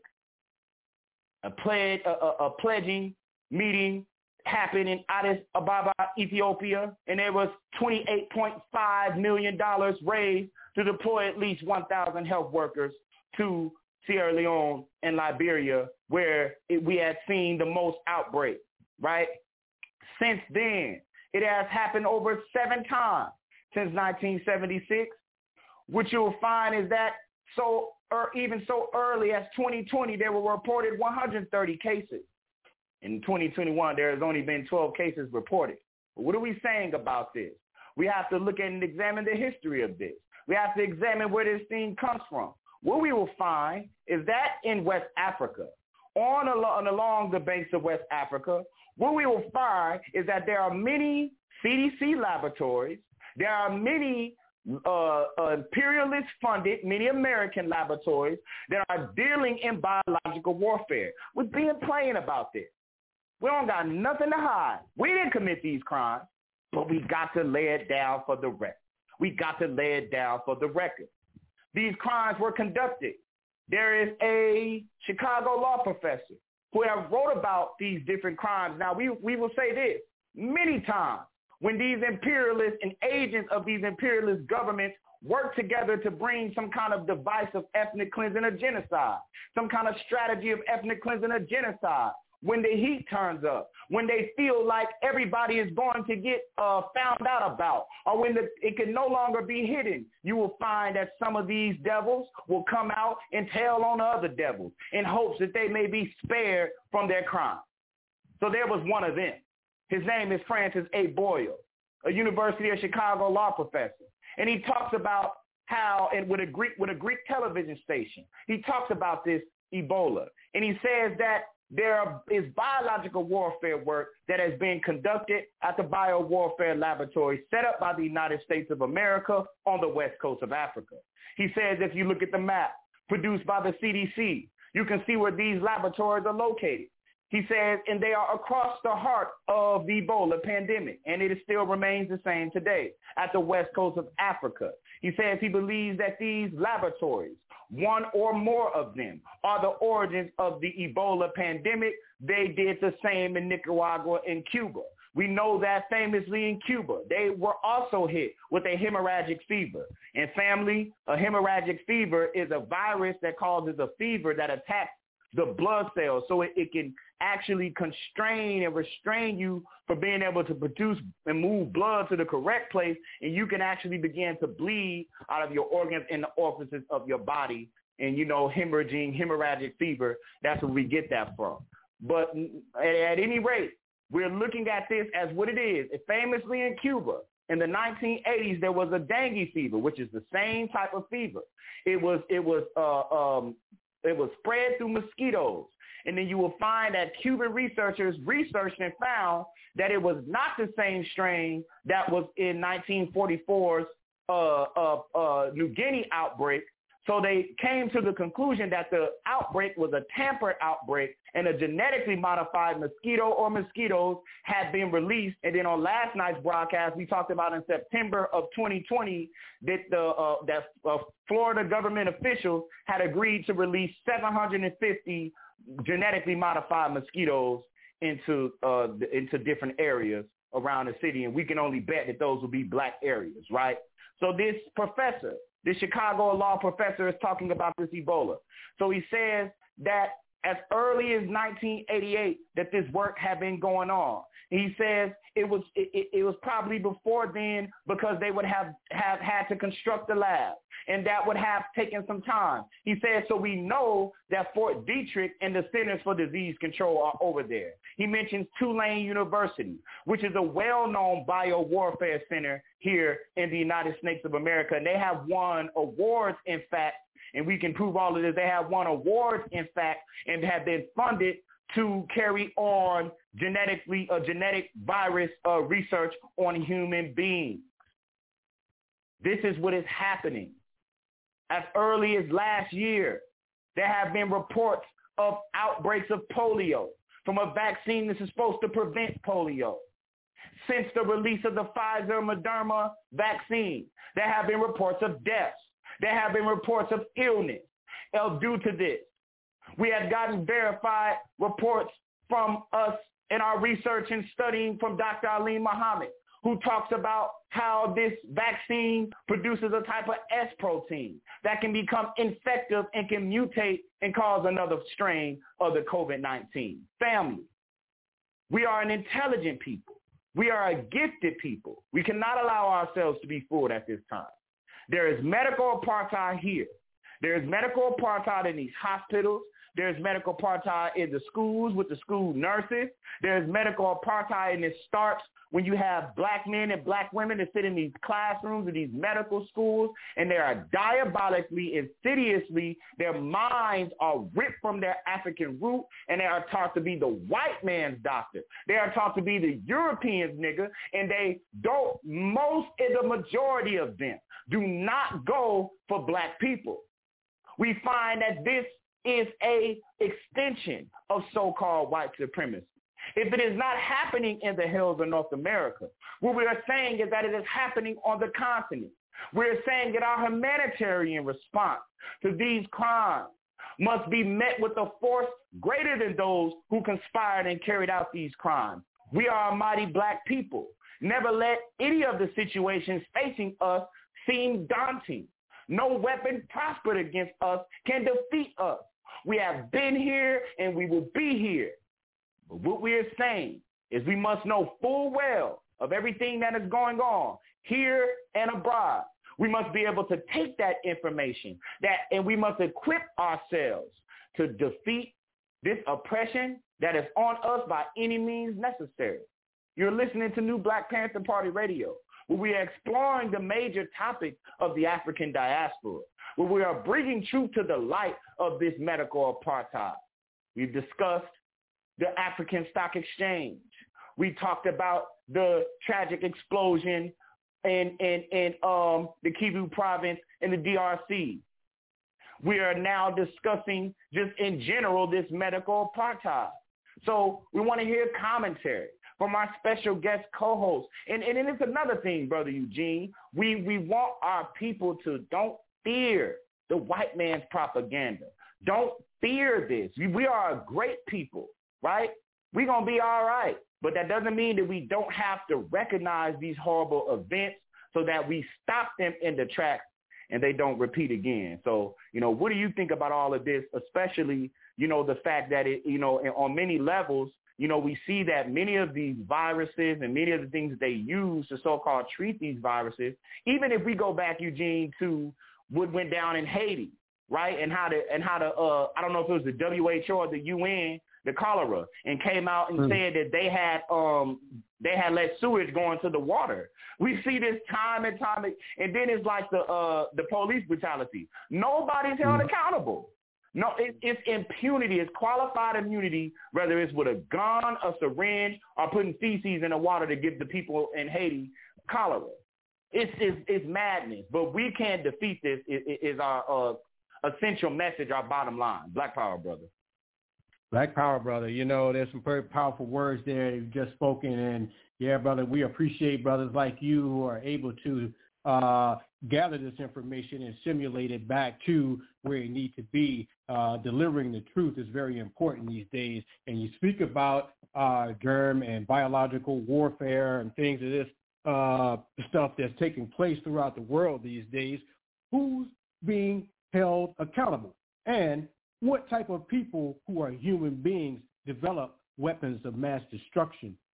A pledging meeting happened in Addis Ababa, Ethiopia, and there was $28.5 million raised to deploy at least 1,000 health workers to Sierra Leone and Liberia, where we had seen the most outbreak, right? Since then, it has happened over 7 times since 1976. What you'll find is that even so early as 2020, there were reported 130 cases. In 2021, there has only been 12 cases reported. But what are we saying about this? We have to look at and examine the history of this. We have to examine where this thing comes from. What we will find is that in West Africa, along the banks of West Africa, what we will find is that there are many CDC laboratories, there are many imperialist-funded, many American laboratories that are dealing in biological warfare. We've been playing about this. We don't got nothing to hide. We didn't commit these crimes, but we got to lay it down for the record. We got to lay it down for the record. These crimes were conducted. There is a Chicago law professor who have wrote about these different crimes. Now, we will say this many times. When these imperialists and agents of these imperialist governments work together to bring some kind of device of ethnic cleansing or genocide, some kind of strategy of ethnic cleansing or genocide, when the heat turns up, when they feel like everybody is going to get found out about, or when it can no longer be hidden, you will find that some of these devils will come out and tell on the other devils in hopes that they may be spared from their crime. So there was one of them. His name is Francis A. Boyle, a University of Chicago law professor. And he talks about how, and with a Greek television station, he talks about this Ebola. And he says that there is biological warfare work that has been conducted at the biowarfare laboratory set up by the United States of America on the west coast of Africa. He says if you look at the map produced by the CDC, you can see where these laboratories are located. He says, and they are across the heart of the Ebola pandemic, and it still remains the same today at the west coast of Africa. He says he believes that these laboratories, one or more of them, are the origins of the Ebola pandemic. They did the same in Nicaragua and Cuba. We know that famously in Cuba, they were also hit with a hemorrhagic fever. And family, a hemorrhagic fever is a virus that causes a fever that attacks the blood cells, so it can actually constrain and restrain you from being able to produce and move blood to the correct place, and you can actually begin to bleed out of your organs and the orifices of your body. And, hemorrhagic fever, that's where we get that from. But at any rate, we're looking at this as what it is. Famously in Cuba, in the 1980s, there was a dengue fever, which is the same type of fever. It was spread through mosquitoes. And then you will find that Cuban researchers researched and found that it was not the same strain that was in 1944's New Guinea outbreak. So they came to the conclusion that the outbreak was a tampered outbreak and a genetically modified mosquito or mosquitoes had been released. And then on last night's broadcast, we talked about in September of 2020 that Florida government officials had agreed to release 750 genetically modified mosquitoes into different areas around the city. And we can only bet that those will be black areas, right? So this professor, this Chicago law professor, is talking about this Ebola. So he says that as early as 1988 that this work had been going on. He says it was probably before then, because they would have had to construct the lab, and that would have taken some time. He said, so we know that Fort Detrick and the Centers for Disease Control are over there. He mentions Tulane University, which is a well-known biowarfare center here in the United States of America, and they have won awards, in fact, and we can prove all of this. They have won awards, in fact, and have been funded to carry on genetic virus research on human beings. This is what is happening. As early as last year, there have been reports of outbreaks of polio from a vaccine this is supposed to prevent polio. Since the release of the Pfizer-Moderna vaccine, there have been reports of deaths. There have been reports of illness due to this. We have gotten verified reports from us in our research and studying from Dr. Ali Muhammad, who talks about how this vaccine produces a type of S protein that can become infective and can mutate and cause another strain of the COVID-19. Family, we are an intelligent people. We are a gifted people. We cannot allow ourselves to be fooled at this time. There is medical apartheid here. There is medical apartheid in these hospitals. There's medical apartheid in the schools with the school nurses. There's medical apartheid, and it starts when you have black men and black women that sit in these classrooms of these medical schools, and they are diabolically, insidiously, their minds are ripped from their African root, and they are taught to be the white man's doctor. They are taught to be the Europeans, nigga, and they don't, most of the majority of them do not go for black people. We find that this is a extension of so-called white supremacy. If it is not happening in the hills of North America, what we are saying is that it is happening on the continent. We're saying that our humanitarian response to these crimes must be met with a force greater than those who conspired and carried out these crimes. We are a mighty black people. Never let any of the situations facing us seem daunting. No weapon prospered against us can defeat us. We have been here and we will be here. But what we are saying is we must know full well of everything that is going on here and abroad. We must be able to take that information and we must equip ourselves to defeat this oppression that is on us by any means necessary. You're listening to New Black Panther Party Radio, where we are exploring the major topic of the African diaspora, where we are bringing truth to the light of this medical apartheid. We've discussed the African Stock Exchange. We talked about the tragic explosion in the Kivu province in the DRC. We are now discussing just in general this medical apartheid. So we want to hear commentary from our special guest co-host. And it's another thing, Brother Eugene. We want our people to don't fear the white man's propaganda. Don't fear this. We are a great people, right? We're going to be all right. But that doesn't mean that we don't have to recognize these horrible events so that we stop them in the tracks and they don't repeat again. So, what do you think about all of this, especially, the fact that it, on many levels, we see that many of these viruses and many of the things they use to so-called treat these viruses, even if we go back, Eugene, to what went down in Haiti, right? And how the I don't know if it was the WHO or the UN, the cholera, and came out and said that they had let sewage go into the water. We see this time and time, and then it's like the police brutality. Nobody's held accountable. No, it's impunity. It's qualified immunity, whether it's with a gun, a syringe, or putting feces in the water to give the people in Haiti cholera. It's madness. But we can't defeat this. Is our essential message, our bottom line. Black Power, brother. Black Power, brother. There's some very powerful words there you've just spoken. And, yeah, brother, we appreciate brothers like you who are able to gather this information and simulate it back to where it needs to be. Delivering the truth is very important these days. And you speak about germ and biological warfare and things of this stuff that's taking place throughout the world these days. Who's being held accountable? And what type of people who are human beings develop weapons of mass destruction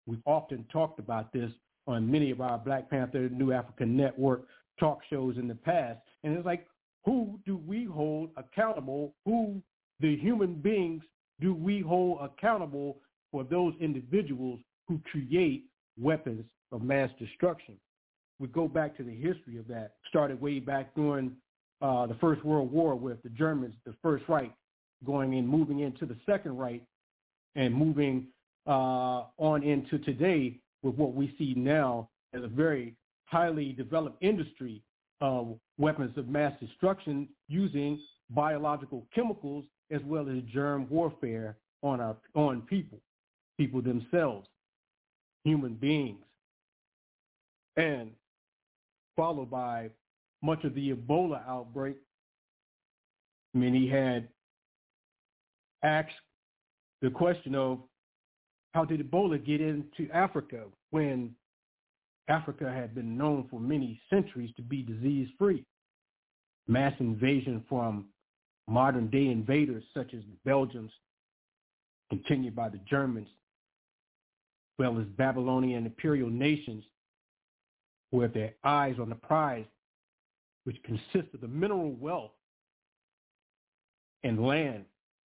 We've often talked about this on many of our Black Panther New African Network talk shows in the past. And it's like, who do we hold accountable? Who, the human beings, do we hold accountable for those individuals who create weapons of mass destruction? We go back to the history of that. Started way back during the First World War with the Germans, the First Reich, moving into the Second Reich, and moving on into today with what we see now as a very highly developed industry of weapons of mass destruction using biological chemicals as well as germ warfare on people themselves, human beings. And followed by much of the Ebola outbreak, many had asked the question of, how did Ebola get into Africa when Africa had been known for many centuries to be disease-free? Mass invasion from modern-day invaders such as the Belgians, continued by the Germans, as well as Babylonian imperial nations who have their eyes on the prize, which consists of the mineral wealth and land,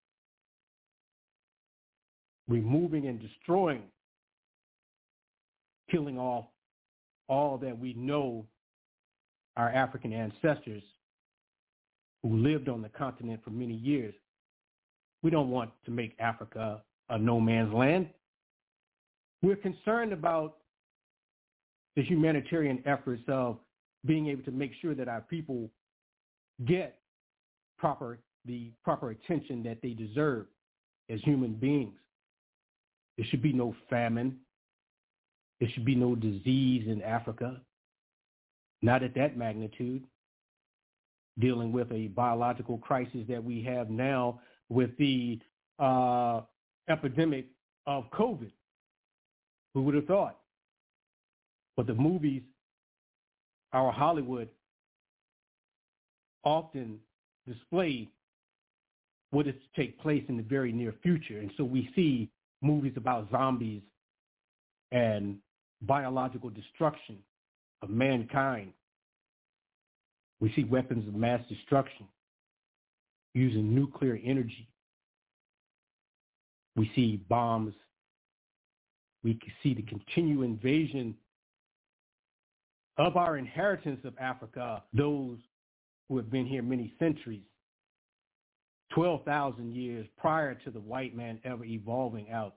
removing and destroying, killing off all that we know our African ancestors who lived on the continent for many years. We don't want to make Africa a no man's land. We're concerned about the humanitarian efforts of being able to make sure that our people get the proper attention that they deserve as human beings. There should be no famine. There should be no disease in Africa, not at that magnitude, dealing with a biological crisis that we have now with the epidemic of COVID. Who would have thought? But the movies, our Hollywood, often display what is to take place in the very near future. And so we see movies about zombies and biological destruction of mankind. We see weapons of mass destruction using nuclear energy. We see bombs. We can see the continued invasion of our inheritance of Africa, those who have been here many centuries, 12,000 years prior to the white man ever evolving out.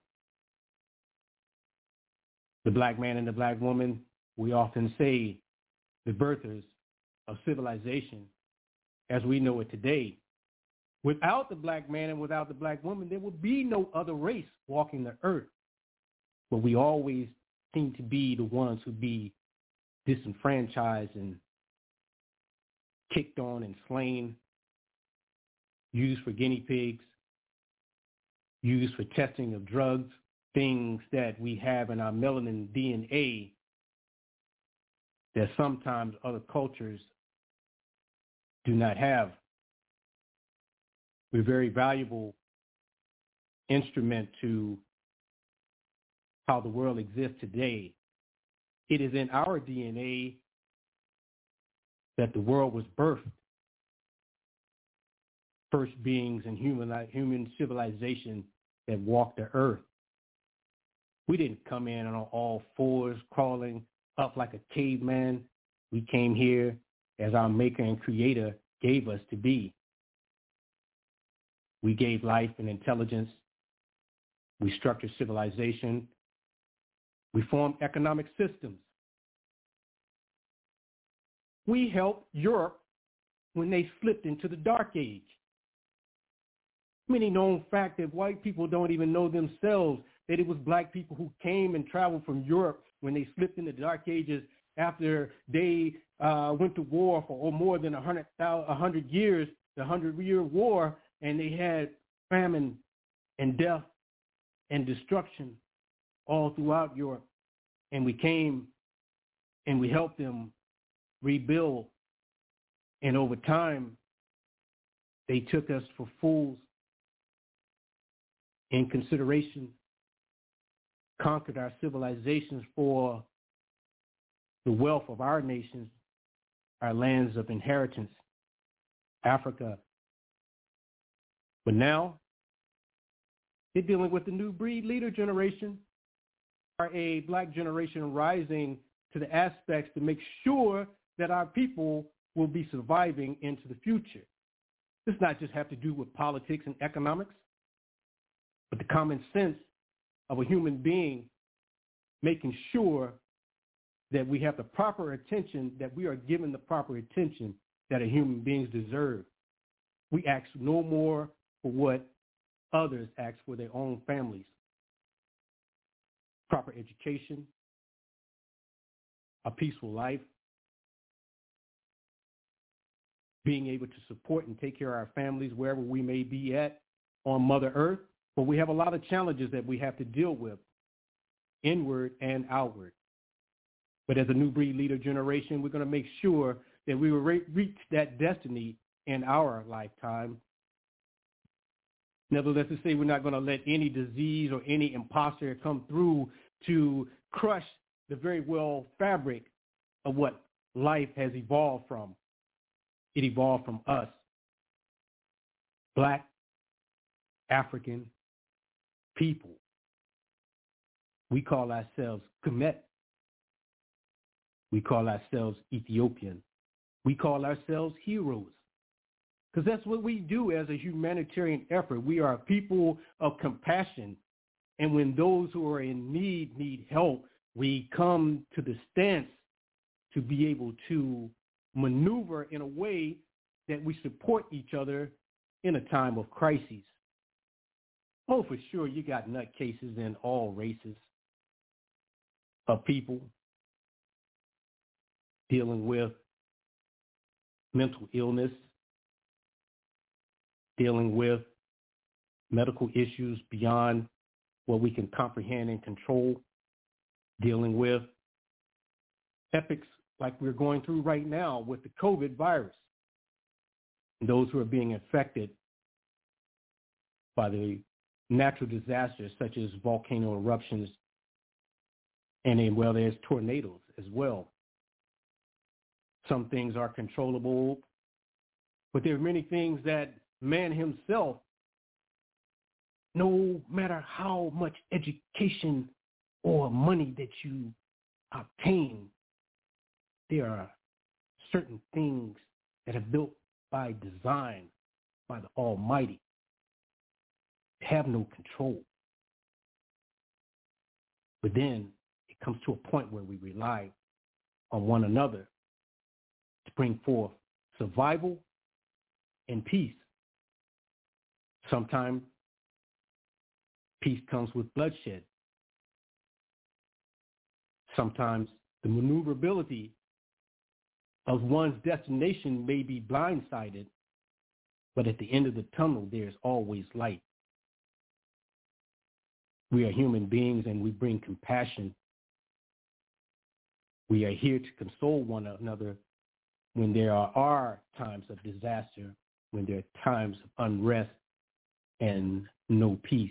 The black man and the black woman, we often say, the birthers of civilization as we know it today. Without the black man and without the black woman, there would be no other race walking the earth. But we always seem to be the ones who be disenfranchised and kicked on and slain, used for guinea pigs, used for testing of drugs, things that we have in our melanin DNA that sometimes other cultures do not have. We're a very valuable instrument to how the world exists today. It is in our DNA that the world was birthed. First beings in human civilization that walked the earth. We didn't come in on all fours, crawling up like a caveman. We came here as our maker and creator gave us to be. We gave life and intelligence. We structured civilization. We formed economic systems. We helped Europe when they slipped into the Dark Age. Many known fact that white people don't even know themselves that it was black people who came and traveled from Europe when they slipped into the Dark Ages after they went to war for more than 100 years, the 100-Year War, and they had famine and death and destruction all throughout Europe. And we came and we helped them rebuild. And over time, they took us for fools in consideration conquered our civilizations for the wealth of our nations, our lands of inheritance, Africa. But now, they're dealing with the new breed leader generation, or a black generation rising to the aspects to make sure that our people will be surviving into the future. This not just have to do with politics and economics, but the common sense of a human being making sure that we have the proper attention, that we are given the proper attention that a human beings deserve. We ask no more for what others ask for their own families. Proper education, a peaceful life, being able to support and take care of our families wherever we may be at on Mother Earth. But we have a lot of challenges that we have to deal with, inward and outward. But as a new breed leader generation, we're going to make sure that we will reach that destiny in our lifetime. Nevertheless, to say we're not going to let any disease or any imposter come through to crush the very well fabric of what life has evolved from. It evolved from us, Black, African people. We call ourselves Kemet. We call ourselves Ethiopian. We call ourselves heroes. Because that's what we do as a humanitarian effort. We are a people of compassion. And when those who are in need help, we come to the stance to be able to maneuver in a way that we support each other in a time of crises. Oh, for sure, you got nutcases in all races of people dealing with mental illness, dealing with medical issues beyond what we can comprehend and control, dealing with epics like we're going through right now with the COVID virus, and those who are being affected by the natural disasters such as volcano eruptions and there's tornadoes as well. Some things are controllable, but there are many things that man himself, no matter how much education or money that you obtain, there are certain things that are built by design by the Almighty. Have no control. But then it comes to a point where we rely on one another to bring forth survival and peace. Sometimes peace comes with bloodshed. Sometimes the maneuverability of one's destination may be blindsided, but at the end of the tunnel, there's always light. We are human beings and we bring compassion. We are here to console one another when there are times of disaster, when there are times of unrest and no peace.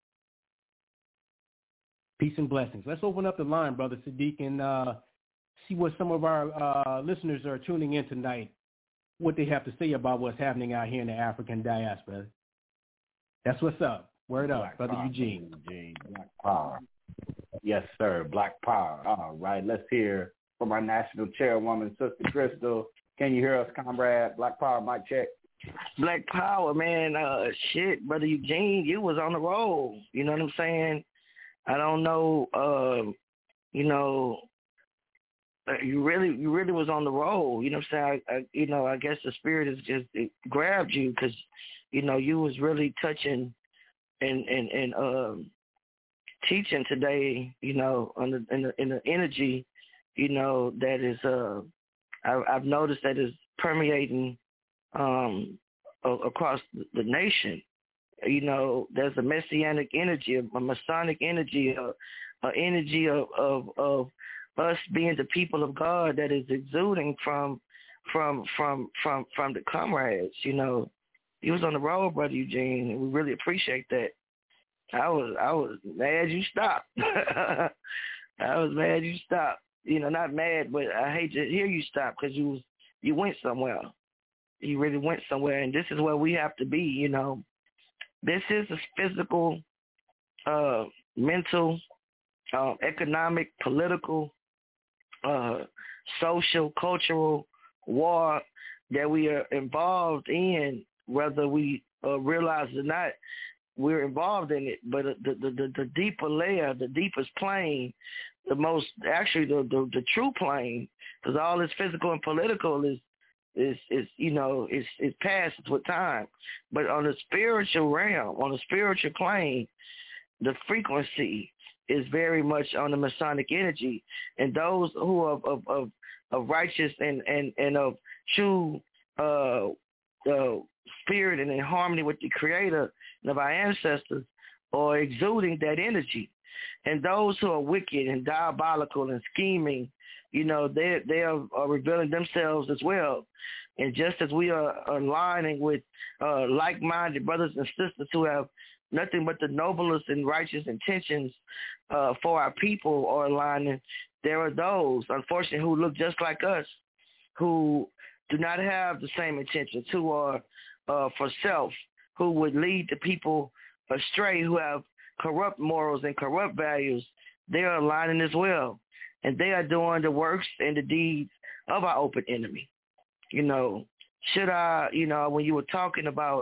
Peace and blessings. Let's open up the line, Brother Sadiq, and see what some of our listeners are tuning in tonight, what they have to say about what's happening out here in the African diaspora. That's what's up. Word up, Brother Eugene. Black Power. Yes, sir. Black Power. All right. Let's hear from our national chairwoman, Sister Crystal. Can you hear us, comrade? Black Power, mic check. Black Power, man. Shit, Brother Eugene, you was on the roll. You know what I'm saying? I don't know. You really was on the roll. You know what I'm saying? I guess the spirit is just, it grabbed you because, you was really touching and teaching today, in the energy, that is, I've noticed that is permeating across the nation. There's a messianic energy, a Masonic energy, an energy of us being the people of God that is exuding from the comrades. You was on the road, Brother Eugene, and we really appreciate that. I was mad you stopped. I was mad you stopped. Not mad, but I hate to hear you stop because you went somewhere. You really went somewhere, and this is where we have to be. This is a physical, mental, economic, political, social, cultural war that we are involved in, whether we realize it or not. We're involved in it, but the deeper layer, the deepest plane, the true plane, because all this physical and political is passes with time. But on the spiritual realm, on the spiritual plane, the frequency is very much on the Masonic energy, and those who are of righteous and of true spirit and in harmony with the Creator and of our ancestors are exuding that energy. And those who are wicked and diabolical and scheming, they are revealing themselves as well. And just as we are aligning with like-minded brothers and sisters who have nothing but the noblest and righteous intentions for our people are aligning, there are those, unfortunately, who look just like us, who do not have the same intentions, who are for self, who would lead the people astray, who have corrupt morals and corrupt values. They are aligning as well. And they are doing the works and the deeds of our open enemy. Should I, when you were talking about,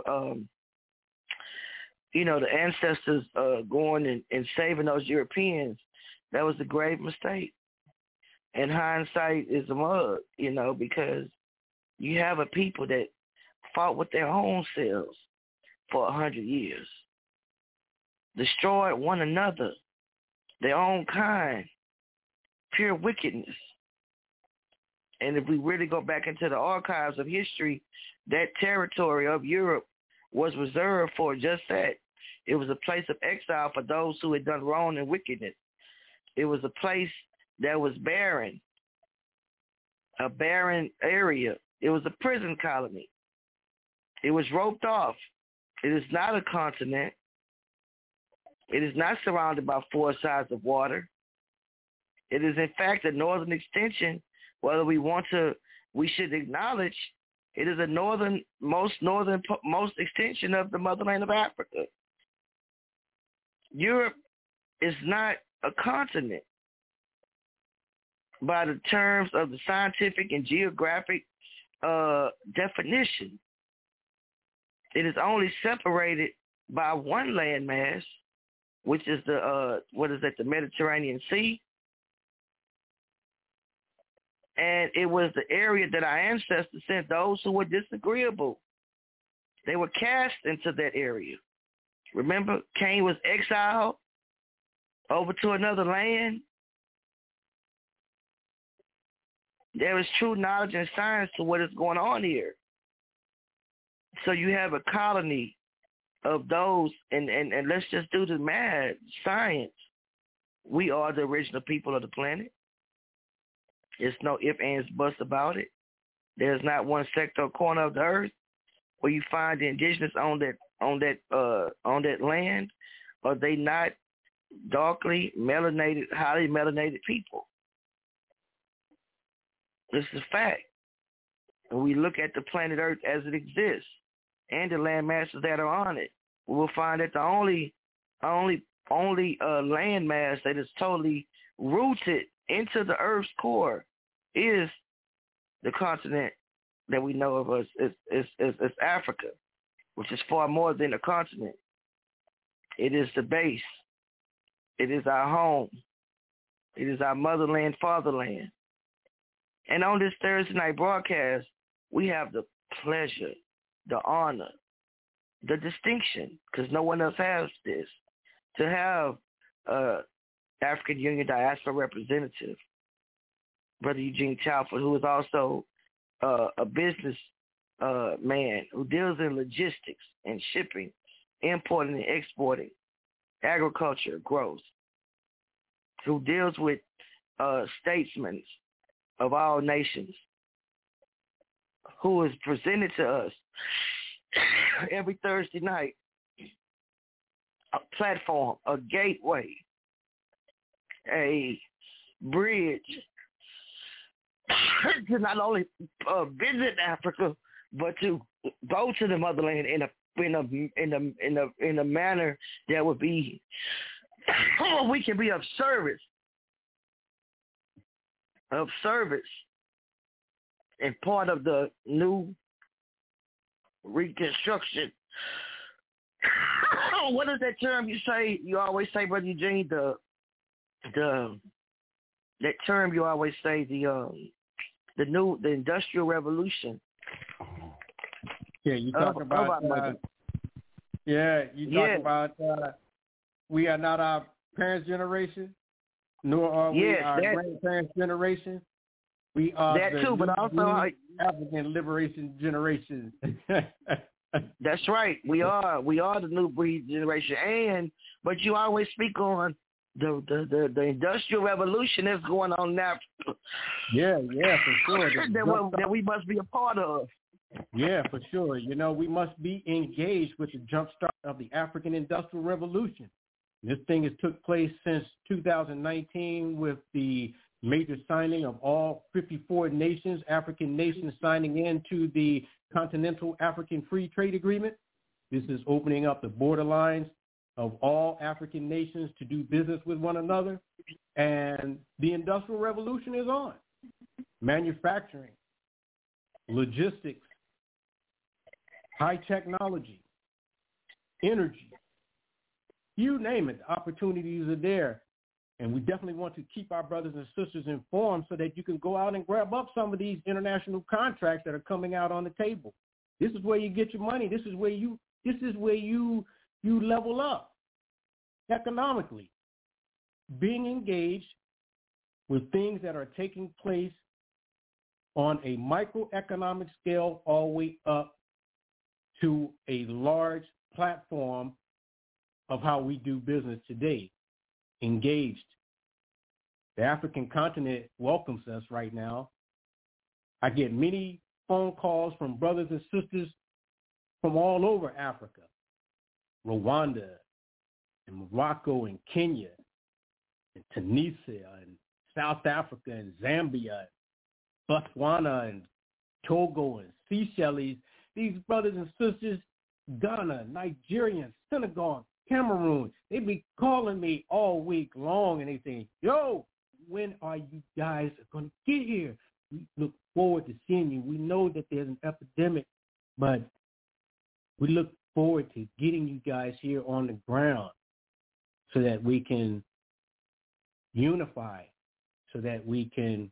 the ancestors going and saving those Europeans, that was a grave mistake. And hindsight is a mug, because you have a people that fought with their own selves for 100 years, destroyed one another, their own kind, pure wickedness. And if we really go back into the archives of history, that territory of Europe was reserved for just that. It was a place of exile for those who had done wrong and wickedness. It was a place that was barren, a barren area. It was a prison colony. It was roped off. It is not a continent. It is not surrounded by 4 sides of water. It is, in fact, a northern extension. Whether we should acknowledge it is a most extension of the motherland of Africa. Europe is not a continent by the terms of the scientific and geographic definition. It is only separated by one landmass, which is the Mediterranean Sea. And it was the area that our ancestors sent those who were disagreeable. They were cast into that area. Remember, Cain was exiled over to another land. There is true knowledge and science to what is going on here. So you have a colony of those, and let's just do the math, science. We are the original people of the planet. There's no ifs, ands, buts about it. There's not one sector or corner of the earth where you find the indigenous on that land, are they not darkly melanated, highly melanated people? This is a fact. When we look at the planet Earth as it exists and the land masses that are on it, we will find that the only land mass that is totally rooted into the Earth's core is the continent that we know of as Africa, which is far more than a continent. It is the base. It is our home. It is our motherland, fatherland. And on this Thursday night broadcast, we have the pleasure, the honor, the distinction, because no one else has this, to have African Union Diaspora representative, Brother Eugene Chalford, who is also a business man who deals in logistics and shipping, importing and exporting, agriculture, growth, who deals with statesmen of all nations, who is presented to us every Thursday night a platform, a gateway, a bridge to not only visit Africa, but to go to the motherland in a manner that would be we can be of service and part of the new reconstruction. What is that term you say? You always say, Brother Eugene, that term you always say, the Industrial Revolution. Yeah, you talking about we are not our parents' generation, nor are we our grandparents' generation. We are that too, but also African liberation generation. That's right. We are the new breed generation, but you always speak on the Industrial Revolution that's going on now. Yeah, for sure. that we must be a part of. Yeah, for sure. You know, we must be engaged with the jumpstart of the African Industrial Revolution. This thing has took place since 2019 with the major signing of all 54 nations, African nations, signing into the Continental African Free Trade Agreement. This is opening up the borderlines of all African nations to do business with one another. And the Industrial Revolution is on. Manufacturing, logistics, high technology, energy, you name it, opportunities are there. And we definitely want to keep our brothers and sisters informed so that you can go out and grab up some of these international contracts that are coming out on the table. This is where you get your money. This is where you level up economically. Being engaged with things that are taking place on a microeconomic scale all the way up to a large platform of how we do business today. Engaged. The African continent welcomes us right now. I get many phone calls from brothers and sisters from all over Africa, Rwanda and Morocco and Kenya and Tunisia and South Africa and Zambia, Botswana and Togo and Seychelles. These brothers and sisters, Ghana, Nigeria, Senegal, Cameroon, they be calling me all week long and they say, yo, when are you guys going to get here? We look forward to seeing you. We know that there's an epidemic, but we look forward to getting you guys here on the ground so that we can unify, so that we can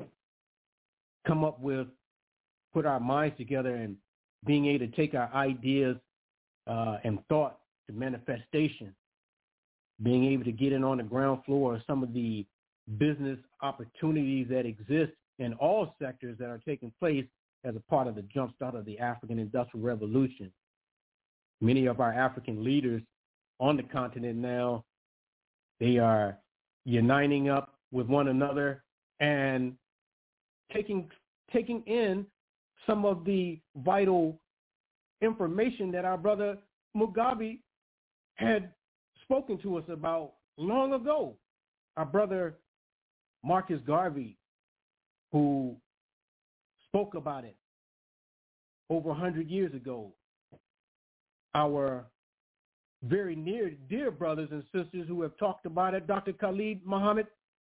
come up with, put our minds together and being able to take our ideas and thought to manifestation, being able to get in on the ground floor of some of the business opportunities that exist in all sectors that are taking place as a part of the jumpstart of the African Industrial Revolution. Many of our African leaders on the continent now, they are uniting up with one another and taking in some of the vital information that our brother Mugabe had spoken to us about long ago. Our brother Marcus Garvey, who spoke about it over 100 years ago. Our very dear brothers and sisters who have talked about it, Dr. Khalid Muhammad,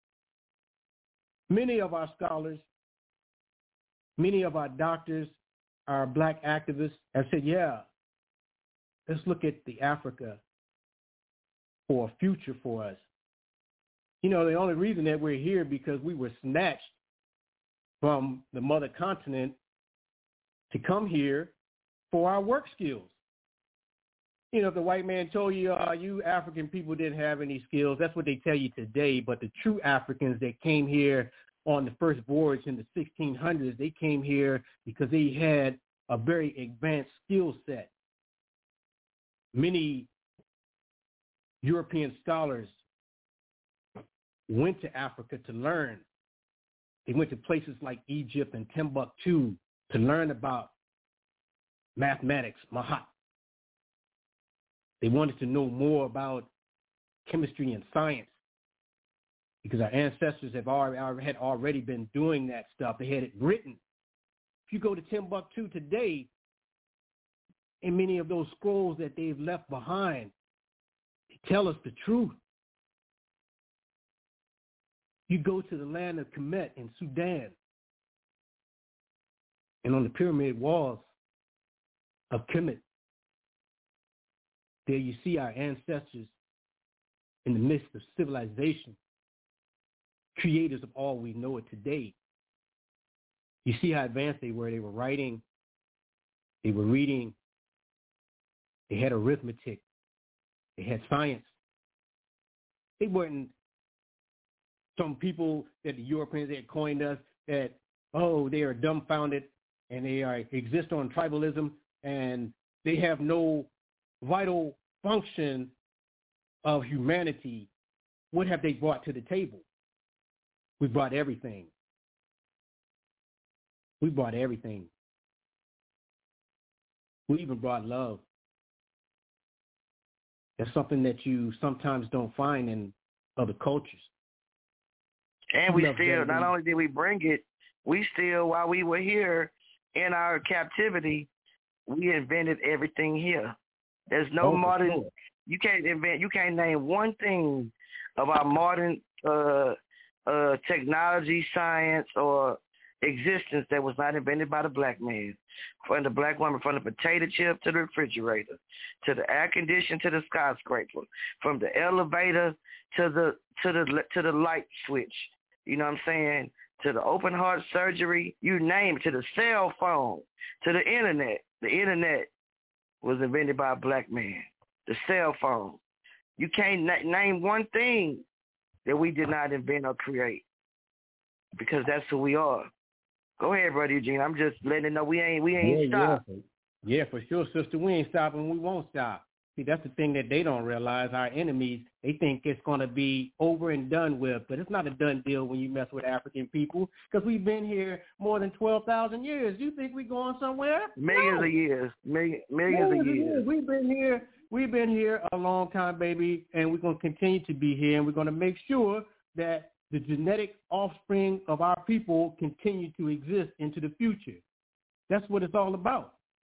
many of our scholars, many of our doctors, our black activists have said, yeah, let's look at the Africa for a future for us. You know, the only reason that we're here because we were snatched from the mother continent to come here for our work skills. You know, if the white man told you, you African people didn't have any skills, that's what they tell you today. But the true Africans that came here on the first voyage in the 1600s, they came here because they had a very advanced skill set. Many European scholars went to Africa to learn. They went to places like Egypt and Timbuktu to learn about mathematics, Mahat. They wanted to know more about chemistry and science because our ancestors had already been doing that stuff. They had it written. If you go to Timbuktu today, in many of those scrolls that they've left behind, they tell us the truth. You go to the land of Kemet in Sudan, and on the pyramid walls of Kemet, there you see our ancestors in the midst of civilization, creators of all we know it today. You see how advanced they were. They were writing, they were reading, they had arithmetic, they had science. They weren't some people that the Europeans had coined us that, oh, they are dumbfounded and they exist on tribalism and they have no vital function of humanity. What have they brought to the table? We brought everything. We brought everything. We even brought love. That's something that you sometimes don't find in other cultures. And we still, not only did we bring it, we still, while we were here in our captivity, we invented everything here. There's no modern, you can't name one thing about modern technology, science, or existence that was not invented by the black man. From the black woman, from the potato chip to the refrigerator, to the air conditioner, to the skyscraper, from the elevator to the light switch. You know what I'm saying? To the open heart surgery, you name it, to the cell phone, to the internet. The internet was invented by a black man. The cell phone. You can't name one thing that we did not invent or create, because that's who we are. Go ahead, Brother Eugene. I'm just letting you know we ain't stopped. Yeah, for sure, sister. We ain't stopping. We won't stop. See, that's the thing that they don't realize. Our enemies, they think it's going to be over and done with, but it's not a done deal when you mess with African people, because we've been here more than 12,000 years. You think we're going somewhere? Millions of years. Millions of years. We've been here a long time, baby, and we're going to continue to be here, and we're going to make sure that the genetic offspring of our people continue to exist into the future. That's what it's all about.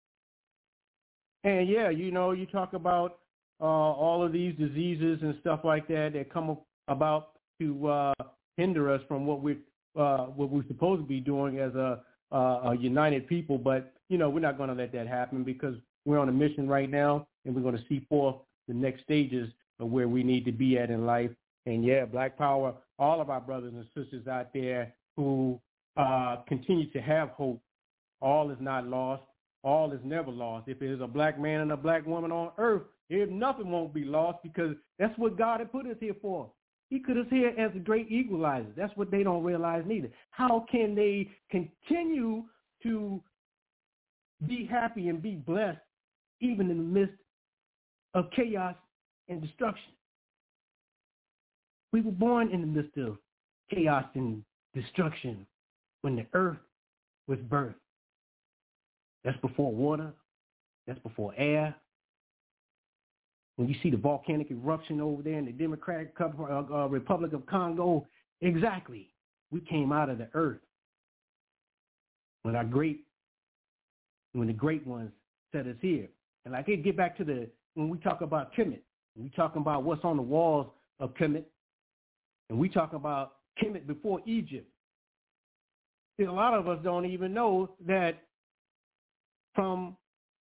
And yeah, you know, you talk about all of these diseases and stuff like that come about to hinder us from what we're supposed to be doing as a united people. But you know, we're not going to let that happen, because we're on a mission right now, and we're going to see forth the next stages of where we need to be at in life. And yeah, Black Power, all of our brothers and sisters out there who continue to have hope. All is not lost. All is never lost. If there's a black man and a black woman on earth, nothing won't be lost, because that's what God had put us here for. He put us here as the great equalizer. That's what they don't realize neither. How can they continue to be happy and be blessed even in the midst of chaos and destruction? We were born in the midst of chaos and destruction when the earth was birthed. That's before water. That's before air. When you see the volcanic eruption over there in the Democratic Republic of Congo, exactly. We came out of the earth when the great ones set us here. And like, I get back to when we talk about Kemet, we talking about what's on the walls of Kemet, and we talk about Kemet before Egypt. See, a lot of us don't even know that from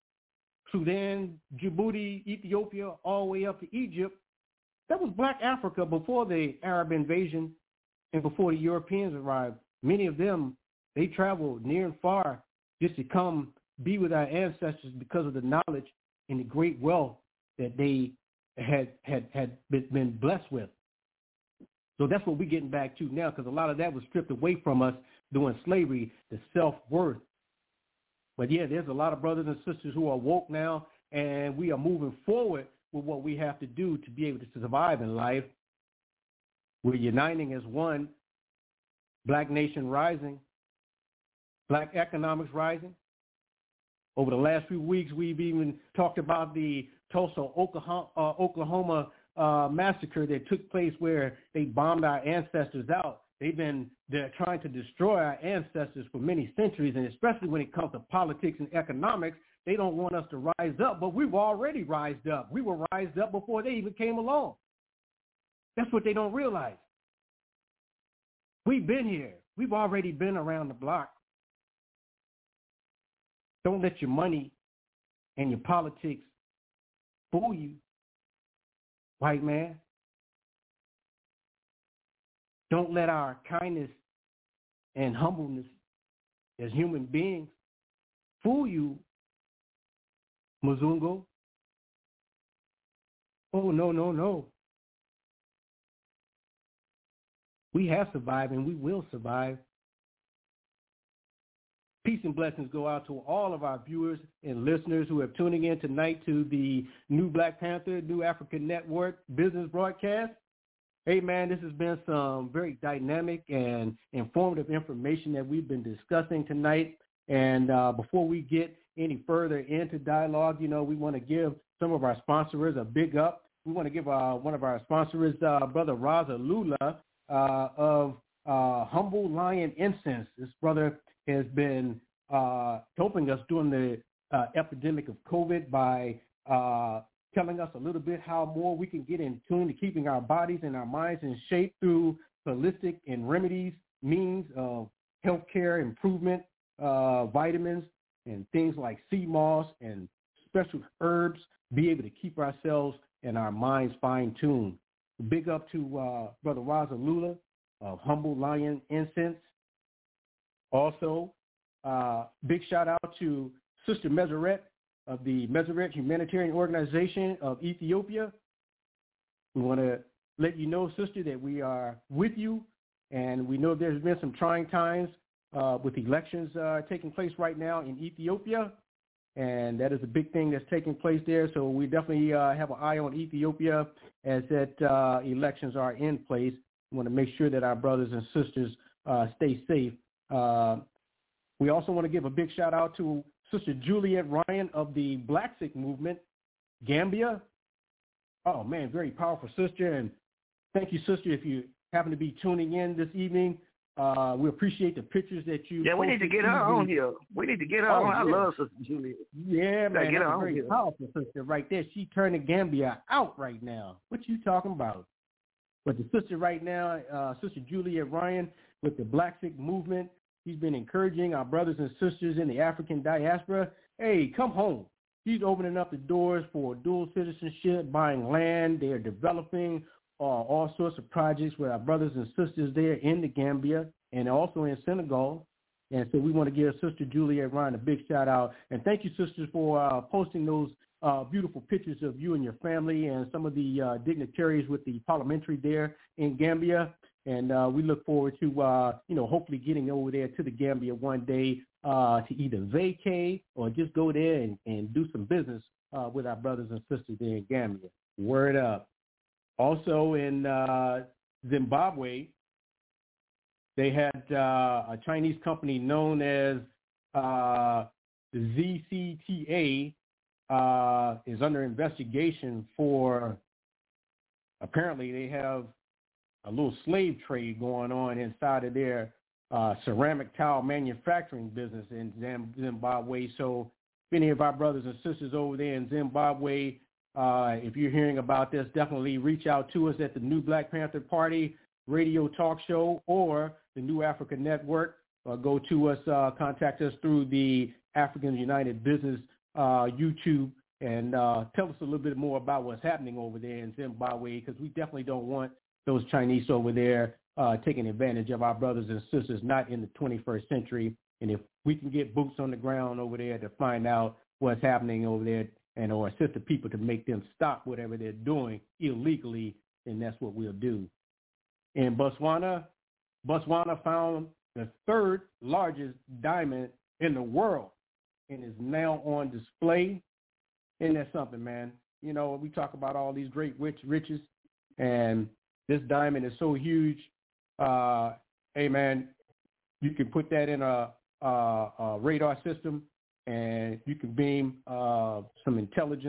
Sudan, Djibouti, Ethiopia, all the way up to Egypt, that was Black Africa before the Arab invasion and before the Europeans arrived. Many of them, they traveled near and far just to come be with our ancestors because of the knowledge and the great wealth that they had been blessed with. So that's what we're getting back to now, because a lot of that was stripped away from us during slavery, the self-worth. But yeah, there's a lot of brothers and sisters who are woke now, and we are moving forward with what we have to do to be able to survive in life. We're uniting as one, Black nation rising, Black economics rising. Over the last few weeks, we've even talked about the Tulsa, Oklahoma massacre that took place where they bombed our ancestors out. They're trying to destroy our ancestors for many centuries, and especially when it comes to politics and economics, they don't want us to rise up, but we've already rised up. We were rised up before they even came along. That's what they don't realize. We've been here. We've already been around the block. Don't let your money and your politics fool you, white man. Don't let our kindness and humbleness as human beings fool you, Mzungu. Oh, no, no, no. We have survived and we will survive. Peace and blessings go out to all of our viewers and listeners who are tuning in tonight to the New Black Panther, New African Network business broadcast. Hey, man, this has been some very dynamic and informative information that we've been discussing tonight. And before we get any further into dialogue, we want to give some of our sponsors a big up. We want to give one of our sponsors, Brother Raza Lula of Humble Lion Incense. This brother has been helping us during the epidemic of COVID by telling us a little bit how more we can get in tune to keeping our bodies and our minds in shape through holistic and remedies, means of healthcare improvement, vitamins, and things like sea moss and special herbs, be able to keep ourselves and our minds fine-tuned. Big up to Brother Raza Lula of Humble Lion Incense. Also, big shout out to Sister Meseret of the Meseret Humanitarian Organization of Ethiopia. We want to let you know, sister, that we are with you, and we know there's been some trying times with elections taking place right now in Ethiopia, and that is a big thing that's taking place there. So we definitely have an eye on Ethiopia as that elections are in place. We want to make sure that our brothers and sisters stay safe. We also want to give a big shout out to Sister Juliet Ryan of the Black Sikh Movement, Gambia. Oh, man, very powerful sister. And thank you, sister, if you happen to be tuning in this evening. We appreciate the pictures that you... Yeah, we need to get her on here. We need to get her on. I love Sister Juliet. Yeah, man, get her that's on a very here. powerful sister right there. She turning Gambia out right now. What you talking about? But the sister right now, Sister Juliet Ryan with the Black Sikh Movement, she's been encouraging our brothers and sisters in the African diaspora, hey, come home. She's opening up the doors for dual citizenship, buying land. They're developing all sorts of projects with our brothers and sisters there in the Gambia and also in Senegal. And so we want to give Sister Juliet Ryan a big shout out. And thank you, sisters, for posting those beautiful pictures of you and your family and some of the dignitaries with the parliamentary there in Gambia. And we look forward to, hopefully getting over there to the Gambia one day to either vacate or just go there and do some business with our brothers and sisters there in Gambia. Word up. Also in Zimbabwe, they had a Chinese company known as ZCTA is under investigation for, apparently they have a little slave trade going on inside of their ceramic tile manufacturing business in Zimbabwe. So if any of our brothers and sisters over there in Zimbabwe, if you're hearing about this, definitely reach out to us at the New Black Panther Party radio talk show or the New Africa Network. Go to us, contact us through the African United Business YouTube, and tell us a little bit more about what's happening over there in Zimbabwe, because we definitely don't want those Chinese over there taking advantage of our brothers and sisters, not in the 21st century. And if we can get boots on the ground over there to find out what's happening over there and or assist the people to make them stop whatever they're doing illegally, then that's what we'll do. In Botswana found the third largest diamond in the world and is now on display. And that's something, man. You know, we talk about all these great riches, and this diamond is so huge. Hey, man, you can put that in a radar system, and you can beam some intelligence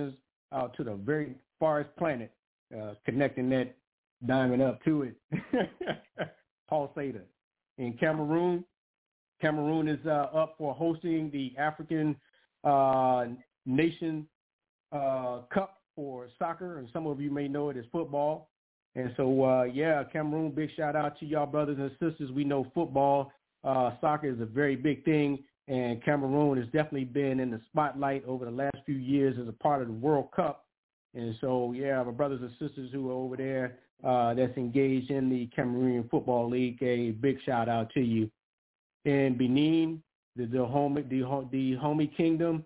out to the very farthest planet, connecting that diamond up to it. Paul Sada. In Cameroon is up for hosting the African Nation Cup for soccer, and some of you may know it as football. And so, Cameroon, big shout out to y'all brothers and sisters. We know football, soccer is a very big thing, and Cameroon has definitely been in the spotlight over the last few years as a part of the World Cup. And so, my brothers and sisters who are over there that's engaged in the Cameroon Football League, a big shout out to you. In Benin, the homie kingdom,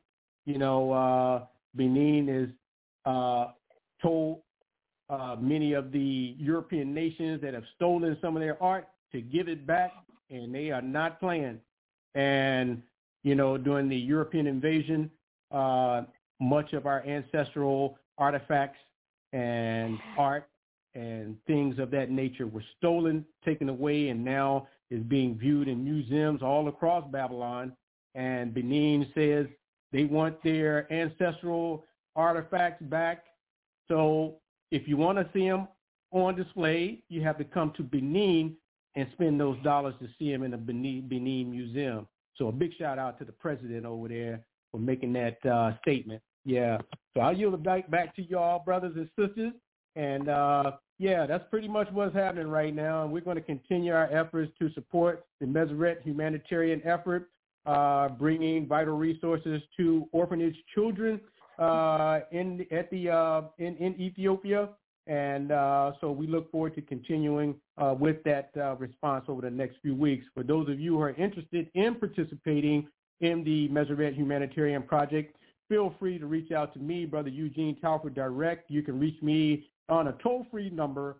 Benin is told many of the European nations that have stolen some of their art to give it back, and they are not playing. And, during the European invasion, much of our ancestral artifacts and art and things of that nature were stolen, taken away, and now is being viewed in museums all across Babylon. And Benin says they want their ancestral artifacts back. So if you want to see them on display, you have to come to Benin and spend those dollars to see them in the Benin Museum. So a big shout out to the president over there for making that statement. Yeah. So I'll yield it back to y'all, brothers and sisters. And, that's pretty much what's happening right now. And we're going to continue our efforts to support the Meseret humanitarian effort, bringing vital resources to orphanage children in Ethiopia. And so we look forward to continuing with that response over the next few weeks. For those of you who are interested in participating in the Meseret Humanitarian Project, feel free to reach out to me, Brother Eugene Talford, direct. You can reach me on a toll-free number,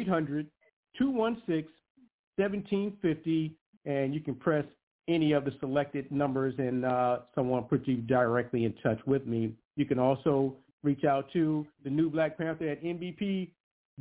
800-216-1750, and you can press any of the selected numbers and someone put you directly in touch with me. You can also reach out to the New Black Panther at nbp.org.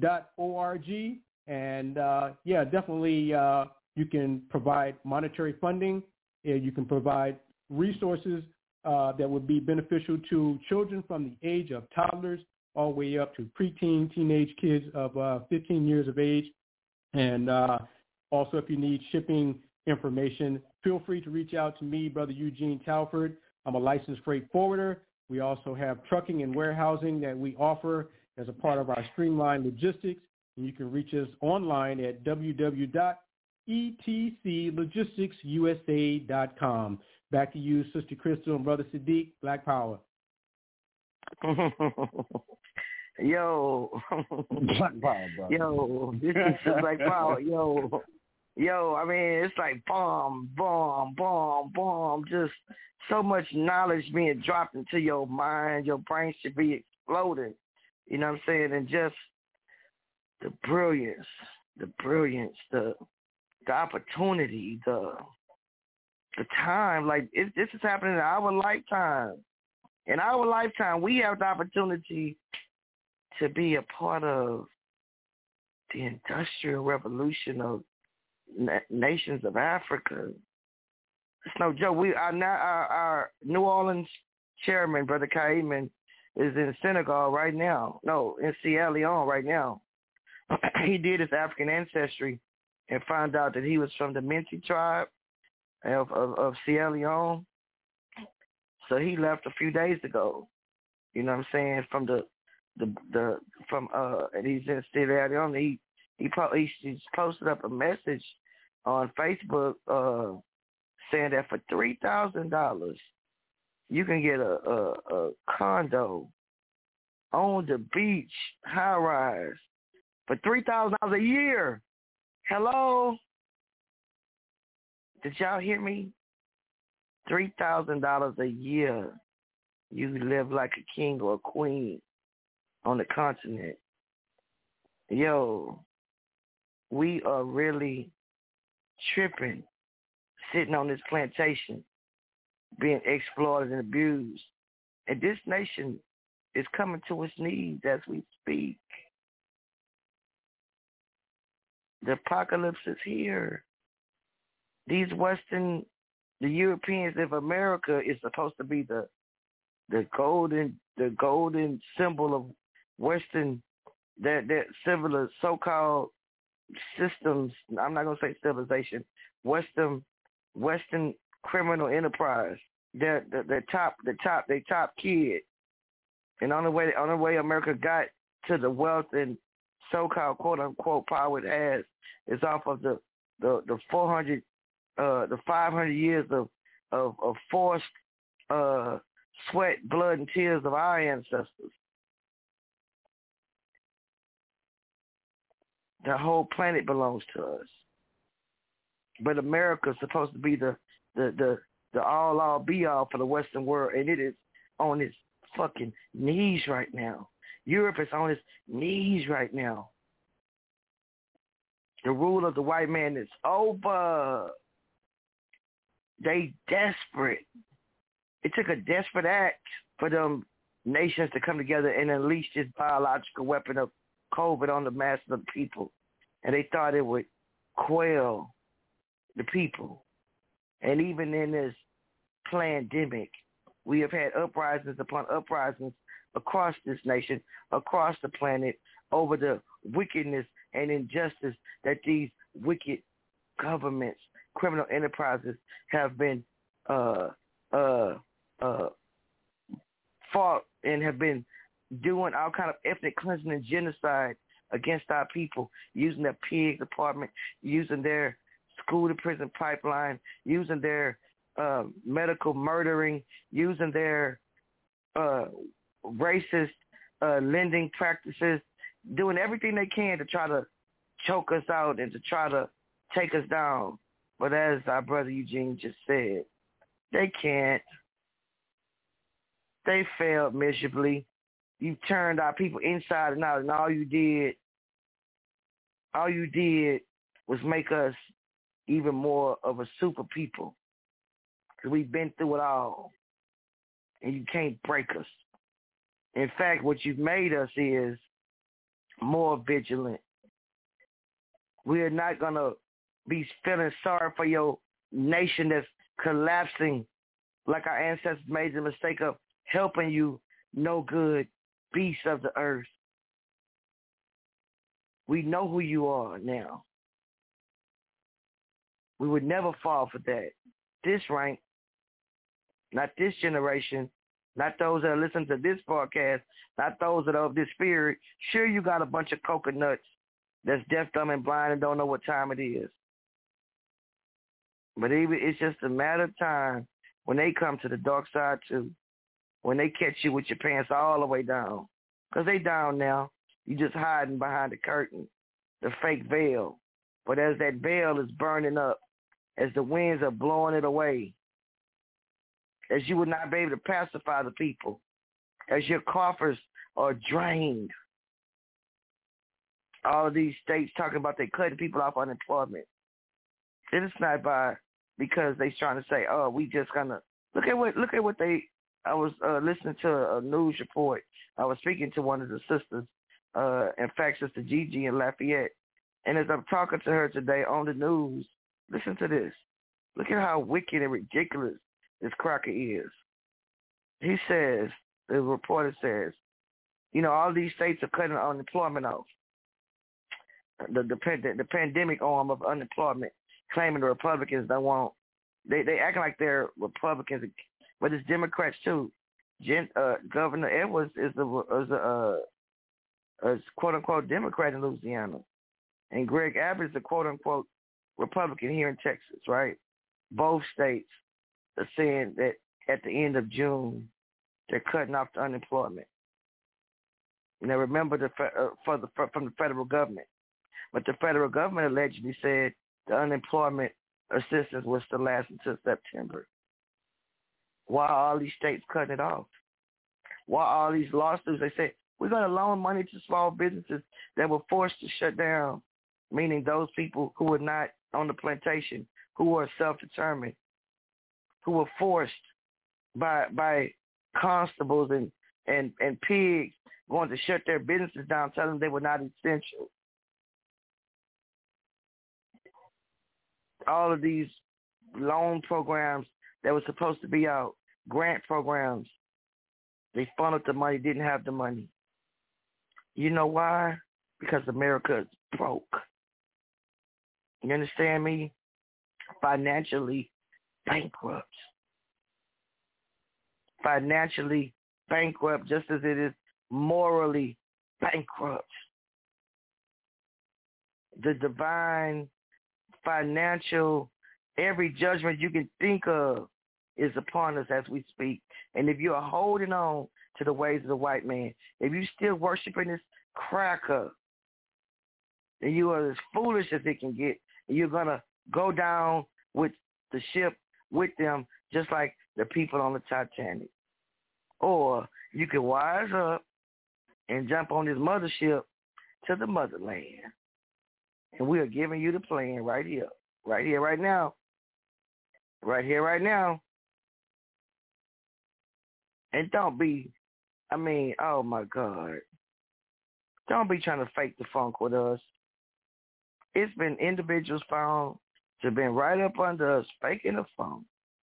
And, definitely you can provide monetary funding. You can provide resources that would be beneficial to children from the age of toddlers all the way up to preteen, teenage kids of 15 years of age. And also, if you need shipping information, feel free to reach out to me, Brother Eugene Talford. I'm a licensed freight forwarder. We also have trucking and warehousing that we offer as a part of our streamlined logistics. And you can reach us online at www.etclogisticsusa.com. Back to you, Sister Crystal and Brother Sadiq. Black Power. Yo. Black Power, brother. Yo, this is Black Power. Yo, I mean, it's like bomb, just so much knowledge being dropped into your mind. Your brain should be exploding. You know what I'm saying? And just the brilliance, the opportunity, the time. Like, this is happening in our lifetime. In our lifetime, we have the opportunity to be a part of the industrial revolution of nations of Africa. It's no joke. Our New Orleans chairman, Brother Kaiman, is in Senegal right now. No, in Sierra Leone right now. He did his African ancestry and found out that he was from the Menti tribe of Sierra Leone. So he left a few days ago. You know what I'm saying? And he's in Sierra Leone. He's posted up a message on Facebook saying that for $3,000 you can get a condo on the beach, high rise, for $3,000 a year. Hello? Did y'all hear me? $3,000 a year. You live like a king or a queen on the continent. Yo, we are really tripping, sitting on this plantation, being exploited and abused. And this nation is coming to its knees as we speak. The apocalypse is here. The Europeans of America is supposed to be the the golden symbol of Western, that civil so-called systems. I'm not gonna say civilization. Western criminal enterprise. They're the top kid. And on the way America got to the wealth and so-called quote unquote power it has is off of the 500 years of forced sweat, blood, and tears of our ancestors. The whole planet belongs to us. But America is supposed to be the all be all for the Western world, and it is on its fucking knees right now. Europe is on its knees right now. The rule of the white man is over. They desperate. It took a desperate act for them nations to come together and unleash this biological weapon of COVID on the masses of people. And they thought it would quell the people. And even in this pandemic, we have had uprisings upon uprisings across this nation, across the planet, over the wickedness and injustice that these wicked governments, criminal enterprises have been fought and have been doing all kind of ethnic cleansing and genocide against our people, using their pig department, using their school to prison pipeline, using their medical murdering, using their racist lending practices, doing everything they can to try to choke us out and to try to take us down. But as our brother Eugene just said, they can't. They failed miserably. You turned our people inside and out, and all you did was make us even more of a super people. Because we've been through it all, and you can't break us. In fact, what you've made us is more vigilant. We are not going to be feeling sorry for your nation that's collapsing like our ancestors made the mistake of helping you, no good beasts of the earth. We know who you are now. We would never fall for that. This rank, not this generation, not those that listen to this broadcast, not those that are of this spirit. Sure, you got a bunch of coconuts that's deaf, dumb, and blind and don't know what time it is. But it's just a matter of time when they come to the dark side too, when they catch you with your pants all the way down. Because they down now. You just hiding behind the curtain, the fake veil. But as that veil is burning up, as the winds are blowing it away, as you would not be able to pacify the people, as your coffers are drained. All of these states talking about they cutting people off unemployment. It is not because they trying to say, oh, we just gonna look at what they. I was listening to a news report. I was speaking to one of the sisters, in fact, Sister Gigi in Lafayette, and as I'm talking to her today on the news, listen to this. Look at how wicked and ridiculous this cracker is. He says, the reporter says, all these states are cutting unemployment off. The pandemic arm of unemployment, claiming the Republicans don't want. They acting like they're Republicans, but it's Democrats too. Governor Edwards is a quote unquote Democrat in Louisiana, and Greg Abbott is a quote unquote Republican here in Texas, right? Both states are saying that at the end of June they're cutting off the unemployment. Now remember from the federal government, but the federal government allegedly said the unemployment assistance was to last until September. Why are all these states cutting it off? Why all these lawsuits? They say, we're going to loan money to small businesses that were forced to shut down, meaning those people who were not on the plantation, who were self-determined, who were forced by constables and pigs going to shut their businesses down, telling them they were not essential. All of these loan programs that were supposed to be out, grant programs, They funneled the money, didn't have the money. You know why? Because America is broke. You understand me? Financially bankrupt. Financially bankrupt, just as it is morally bankrupt. The divine financial, every judgment you can think of is upon us as we speak. And if you are holding on to the ways of the white man, if you still worshiping this cracker, then you are as foolish as it can get. And you're going to go down with the ship with them, just like the people on the Titanic. Or you can wise up and jump on this mothership to the motherland. And we are giving you the plan right here, right now. Right here, right now. And don't be, oh my God. Don't be trying to fake the funk with us. It's been individuals found to have been right up under us faking the funk.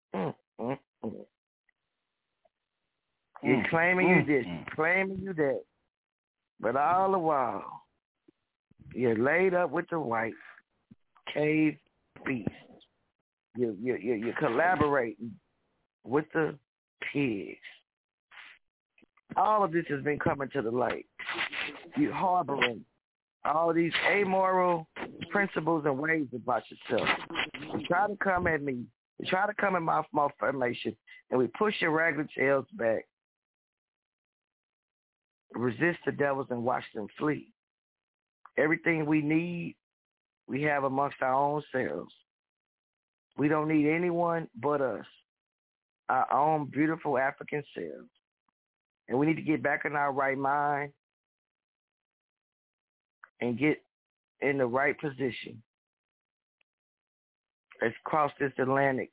You're claiming you this, claiming you that. But all the while, you're laid up with the white cave beast. You're collaborating with the pigs. All of this has been coming to the light. You're harboring all these amoral principles and ways about yourself. You try to come at me. You try to come at my formation, and we push your ragged tails back. Resist the devils and watch them flee. Everything we need, we have amongst our own selves. We don't need anyone but us, our own beautiful African selves. And we need to get back in our right mind and get in the right position. Let's cross this Atlantic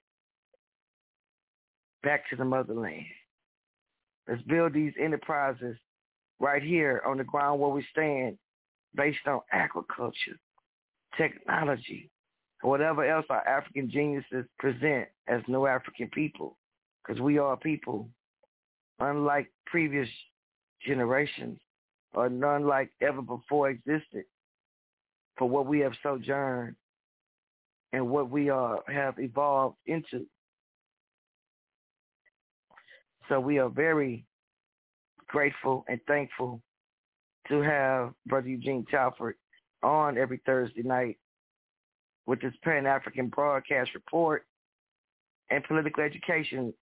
back to the motherland. Let's build these enterprises right here on the ground where we stand, based on agriculture, technology, whatever else our African geniuses present as no African people, because we are a people unlike previous generations or none like ever before existed for what we have sojourned and what we have evolved into. So we are very grateful and thankful to have Brother Eugene Telford on every Thursday night with this Pan-African broadcast report and political education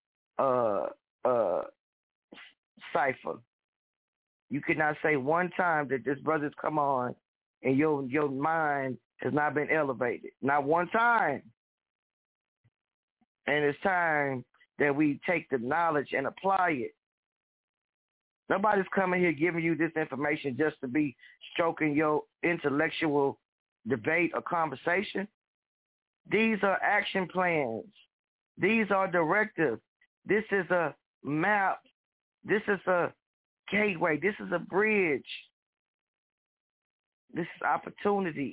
cipher. You could not say one time that this brother's come on and your mind has not been elevated. Not one time. And it's time that we take the knowledge and apply it. Nobody's coming here giving you this information just to be stroking your intellectual debate or conversation. These are action plans. These are directives. This is a map. This is a gateway. This is a bridge. This is opportunity.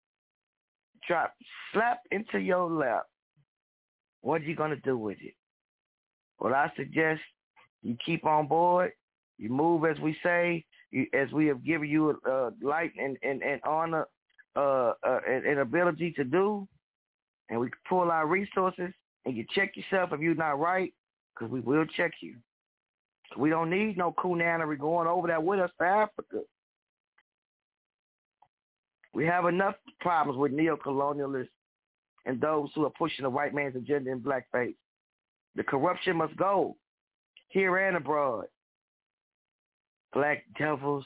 Slap into your lap. What are you going to do with it? Well, I suggest you keep on board. You move as we say, as we have given you light and honor and ability to do. And we pull our resources and you check yourself if you're not right, because we will check you. We don't need no coonanery going over there with us to Africa. We have enough problems with neo-colonialists and those who are pushing the white man's agenda in blackface. The corruption must go, here and abroad. Black devils,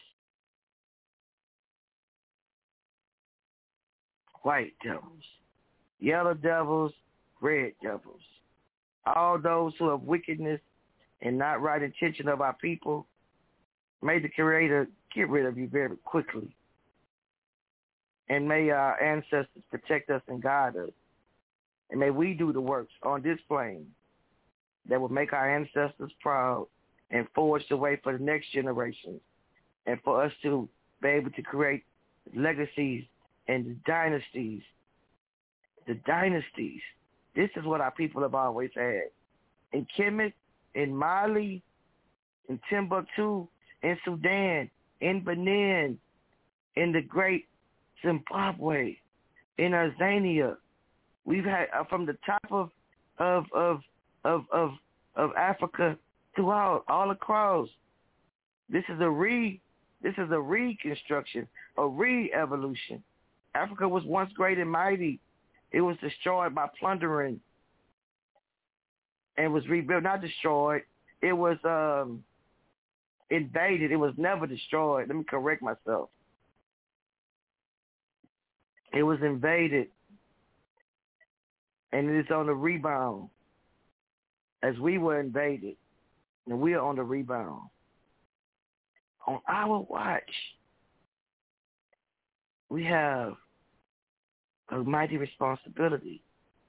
white devils, yellow devils, red devils. All those who have wickedness and not right intention of our people, may the Creator get rid of you very quickly. And may our ancestors protect us and guide us. And may we do the works on this plane that will make our ancestors proud and forge the way for the next generation, and for us to be able to create legacies and the dynasties. The dynasties. This is what our people have always had. In Kemet, in Mali, in Timbuktu, in Sudan, in Benin, in the great Zimbabwe, in Tanzania. We've had from the top of Africa throughout, all across. This is a reconstruction, a re-evolution. Africa was once great and mighty. It was destroyed by plundering and was rebuilt. Not destroyed. It was invaded. It was never destroyed. Let me correct myself. It was invaded, and it is on the rebound as we were invaded, and we are on the rebound. On our watch, we have a mighty responsibility.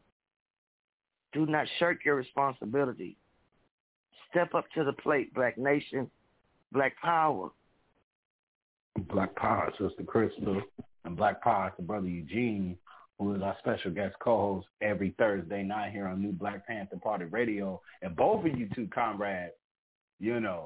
Do not shirk your responsibility. Step up to the plate, Black Nation, Black Power. Black Power, Sister Crystal, and Black Power to Brother Eugene, who is our special guest co-host every Thursday night here on New Black Panther Party Radio. And both of you two comrades, you know,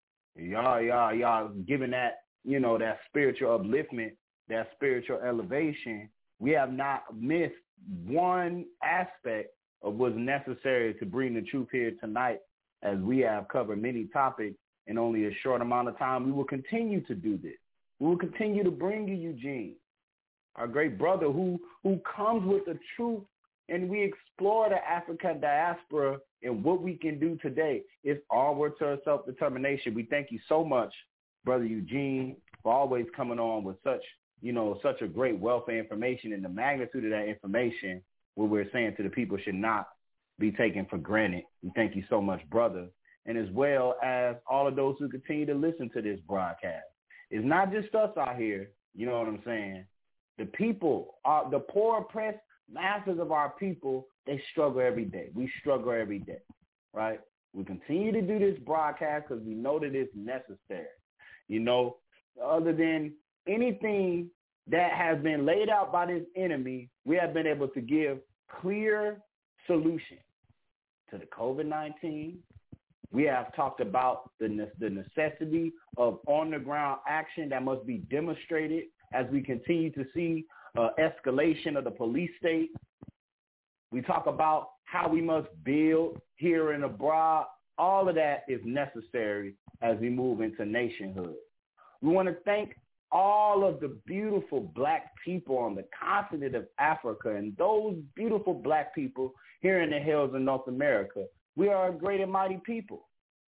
y'all giving that, you know, that spiritual upliftment, that spiritual elevation. We have not missed one aspect of what's necessary to bring the truth here tonight, as we have covered many topics in only a short amount of time. We will continue to do this. We will continue to bring you Eugene, our great brother who comes with the truth, and we explore the African diaspora and what we can do today. It's onward to self-determination. We thank you so much, Brother Eugene, for always coming on with such a great wealth of information, and the magnitude of that information, what we're saying to the people, should not be taken for granted. We thank you so much, brother, and as well as all of those who continue to listen to this broadcast. It's not just us out here, you know what I'm saying? The people, the poor, oppressed masses of our people, they struggle every day. We struggle every day, right? We continue to do this broadcast because we know that it's necessary. You know, other than anything that has been laid out by this enemy, we have been able to give clear solutions to the COVID-19. We have talked about the necessity of on-the-ground action that must be demonstrated as we continue to see escalation of the police state. We talk about how we must build here and abroad. All of that is necessary as we move into nationhood. We want to thank all of the beautiful Black people on the continent of Africa and those beautiful Black people here in the hills of North America. We are a great and mighty people,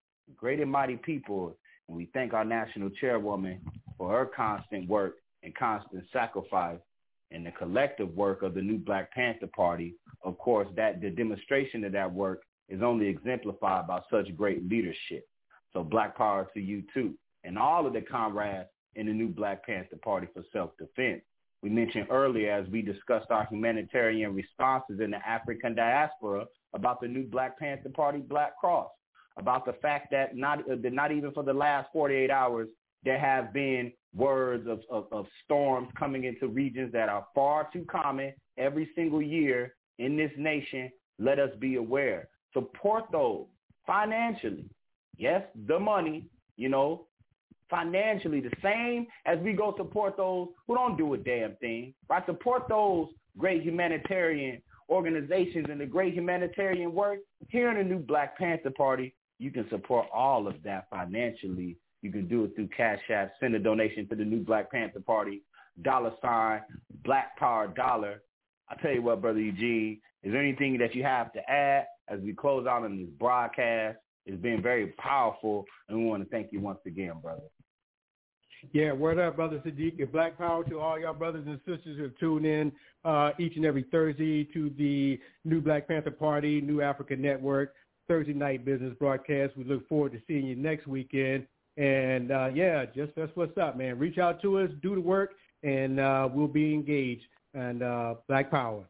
and we thank our national chairwoman for her constant work and constant sacrifice and the collective work of the New Black Panther Party. Of course, that the demonstration of that work is only exemplified by such great leadership. So Black Power to you too, and all of the comrades in the New Black Panther Party for self-defense. We mentioned earlier, as we discussed our humanitarian responses in the African diaspora, about the New Black Panther Party Black Cross, about the fact that not even for the last 48 hours, there have been words of storms coming into regions that are far too common every single year in this nation. Let us be aware. Support those financially. Yes, the money, you know, financially, the same as we go support those who don't do a damn thing, right? Support those great humanitarian organizations and the great humanitarian work. Here in the New Black Panther Party, you can support all of that financially. You can do it through Cash App. Send a donation to the New Black Panther Party, $ Black Power $. I tell you what, Brother Eugene, is there anything that you have to add as we close out on this broadcast? It's been very powerful, and we want to thank you once again, brother. Yeah, word up, Brother Sadiq, and Black Power to all y'all brothers and sisters who tune in each and every Thursday to the New Black Panther Party, New Africa Network, Thursday night business broadcast. We look forward to seeing you next weekend. And, just that's what's up, man. Reach out to us, do the work, and we'll be engaged. And Black Power.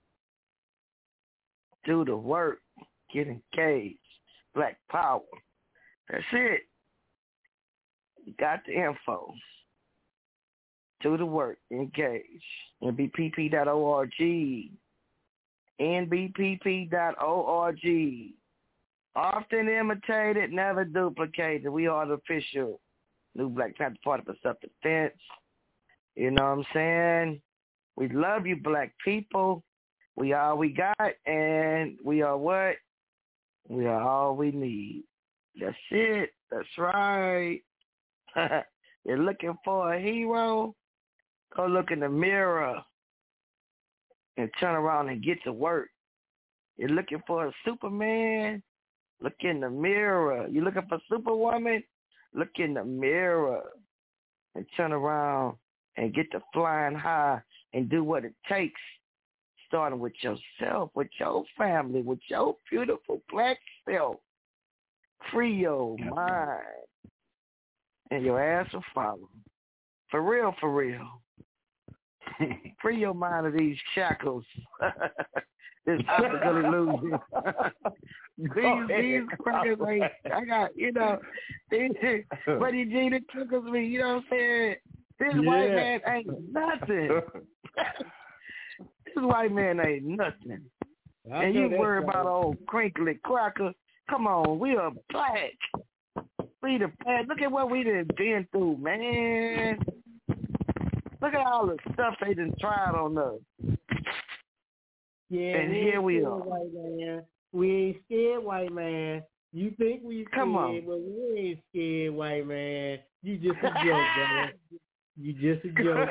Do the work, get engaged. Black Power. That's it. You got the info. Do the work. Engage. NBPP.org. NBPP.org. Often imitated, never duplicated. We are the official New Black Panther Party for self-defense. You know what I'm saying? We love you, black people. We are all we got, and we are what? We are all we need. That's it. That's right. You're looking for a hero? Go look in the mirror and turn around and get to work. You're looking for a Superman? Look in the mirror. You're looking for Superwoman? Look in the mirror and turn around and get to flying high and do what it takes, starting with yourself, with your family, with your beautiful black self. Free your mind, and your ass will follow. For real, for real. Free your mind of these shackles. This optical illusion. These crackers ain't, I got, you know, Buddy G, that tickles me, you know what I'm saying? This white man ain't nothing. This white man ain't nothing. And you worry about old crinkly cracker. Come on, we are black. We the black. Look at what we done been through, man. Look at all the stuff they done tried on us. Yeah, and here we are. White man. We ain't scared, white man. You think we scared, Come on. but we ain't scared, white man. You just a joke, brother. You just a joke.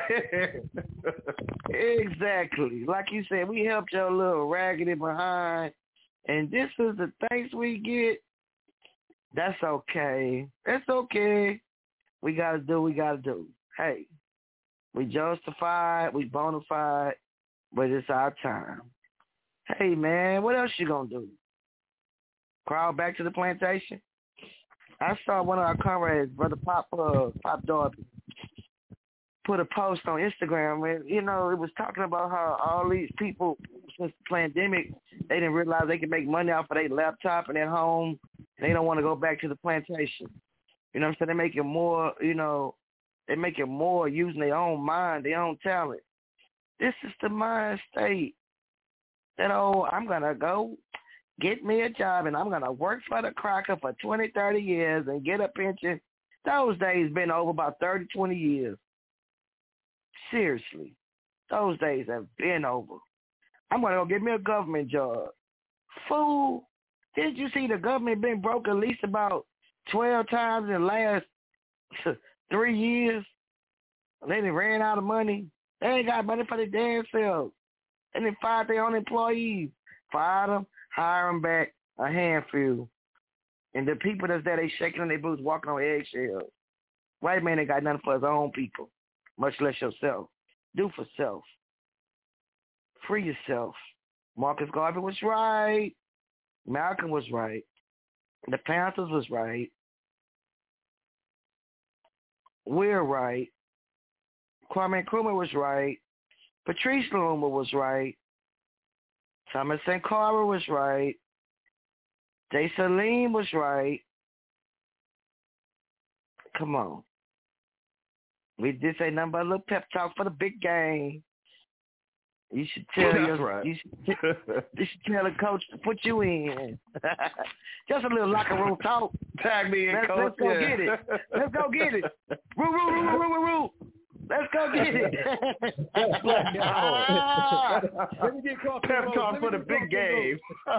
Exactly. Like you said, we helped your little raggedy behind, and this is the thanks we get. That's okay. That's okay. We got to do what we got to do. Hey, we justified, we bona fide, but it's our time. Hey, man, what else you going to do? Crawl back to the plantation? I saw one of our comrades, Brother Pop Darby, put a post on Instagram, and, you know, it was talking about how all these people, since the pandemic, they didn't realize they could make money off of their laptop and at home. They don't want to go back to the plantation. You know what I'm saying? They make it more, you know, they make it more using their own mind, their own talent. This is the mind state that, oh, I'm going to go get me a job and I'm going to work for the cracker for 20, 30 years and get a pension. Those days been over about 30, 20 years. Seriously. Those days have been over. I'm going to go get me a government job. Fool. Didn't you see the government been broke at least about 12 times in the last 3 years? They done ran out of money. They ain't got money for their damn selves. And they fired their own employees. Fire them, hire them back, a handful. And the people that's there, they shaking on their boots, walking on eggshells. White man ain't got nothing for his own people, much less yourself. Do for self. Free yourself. Marcus Garvey was right. Malcolm was right. The Panthers was right. We're right. Kwame Nkrumah was right. Patrice Lumumba was right. Thomas Sankara was right. Jay Salim was right. Come on. This ain't nothing but a little pep talk for the big game. You should tell you should tell the coach to put you in. Just a little locker room talk. Tag me in, coach. Let's go get it. Let's go get it. Roo. Let's go get it. Let me get caught. Pep talk for the big game.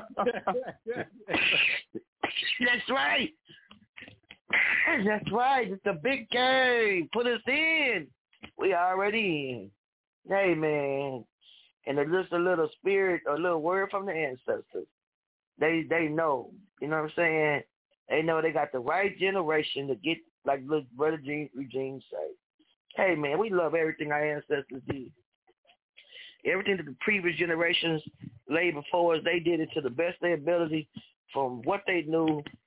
That's right. That's right. It's the big game. Put us in. We already in. Hey, man. And it's just a little spirit, a little word from the ancestors. They know. You know what I'm saying? They know they got the right generation to get, like little Brother Eugene say. Hey, man, we love everything our ancestors did. Everything that the previous generations laid before us, they did it to the best of their ability from what they knew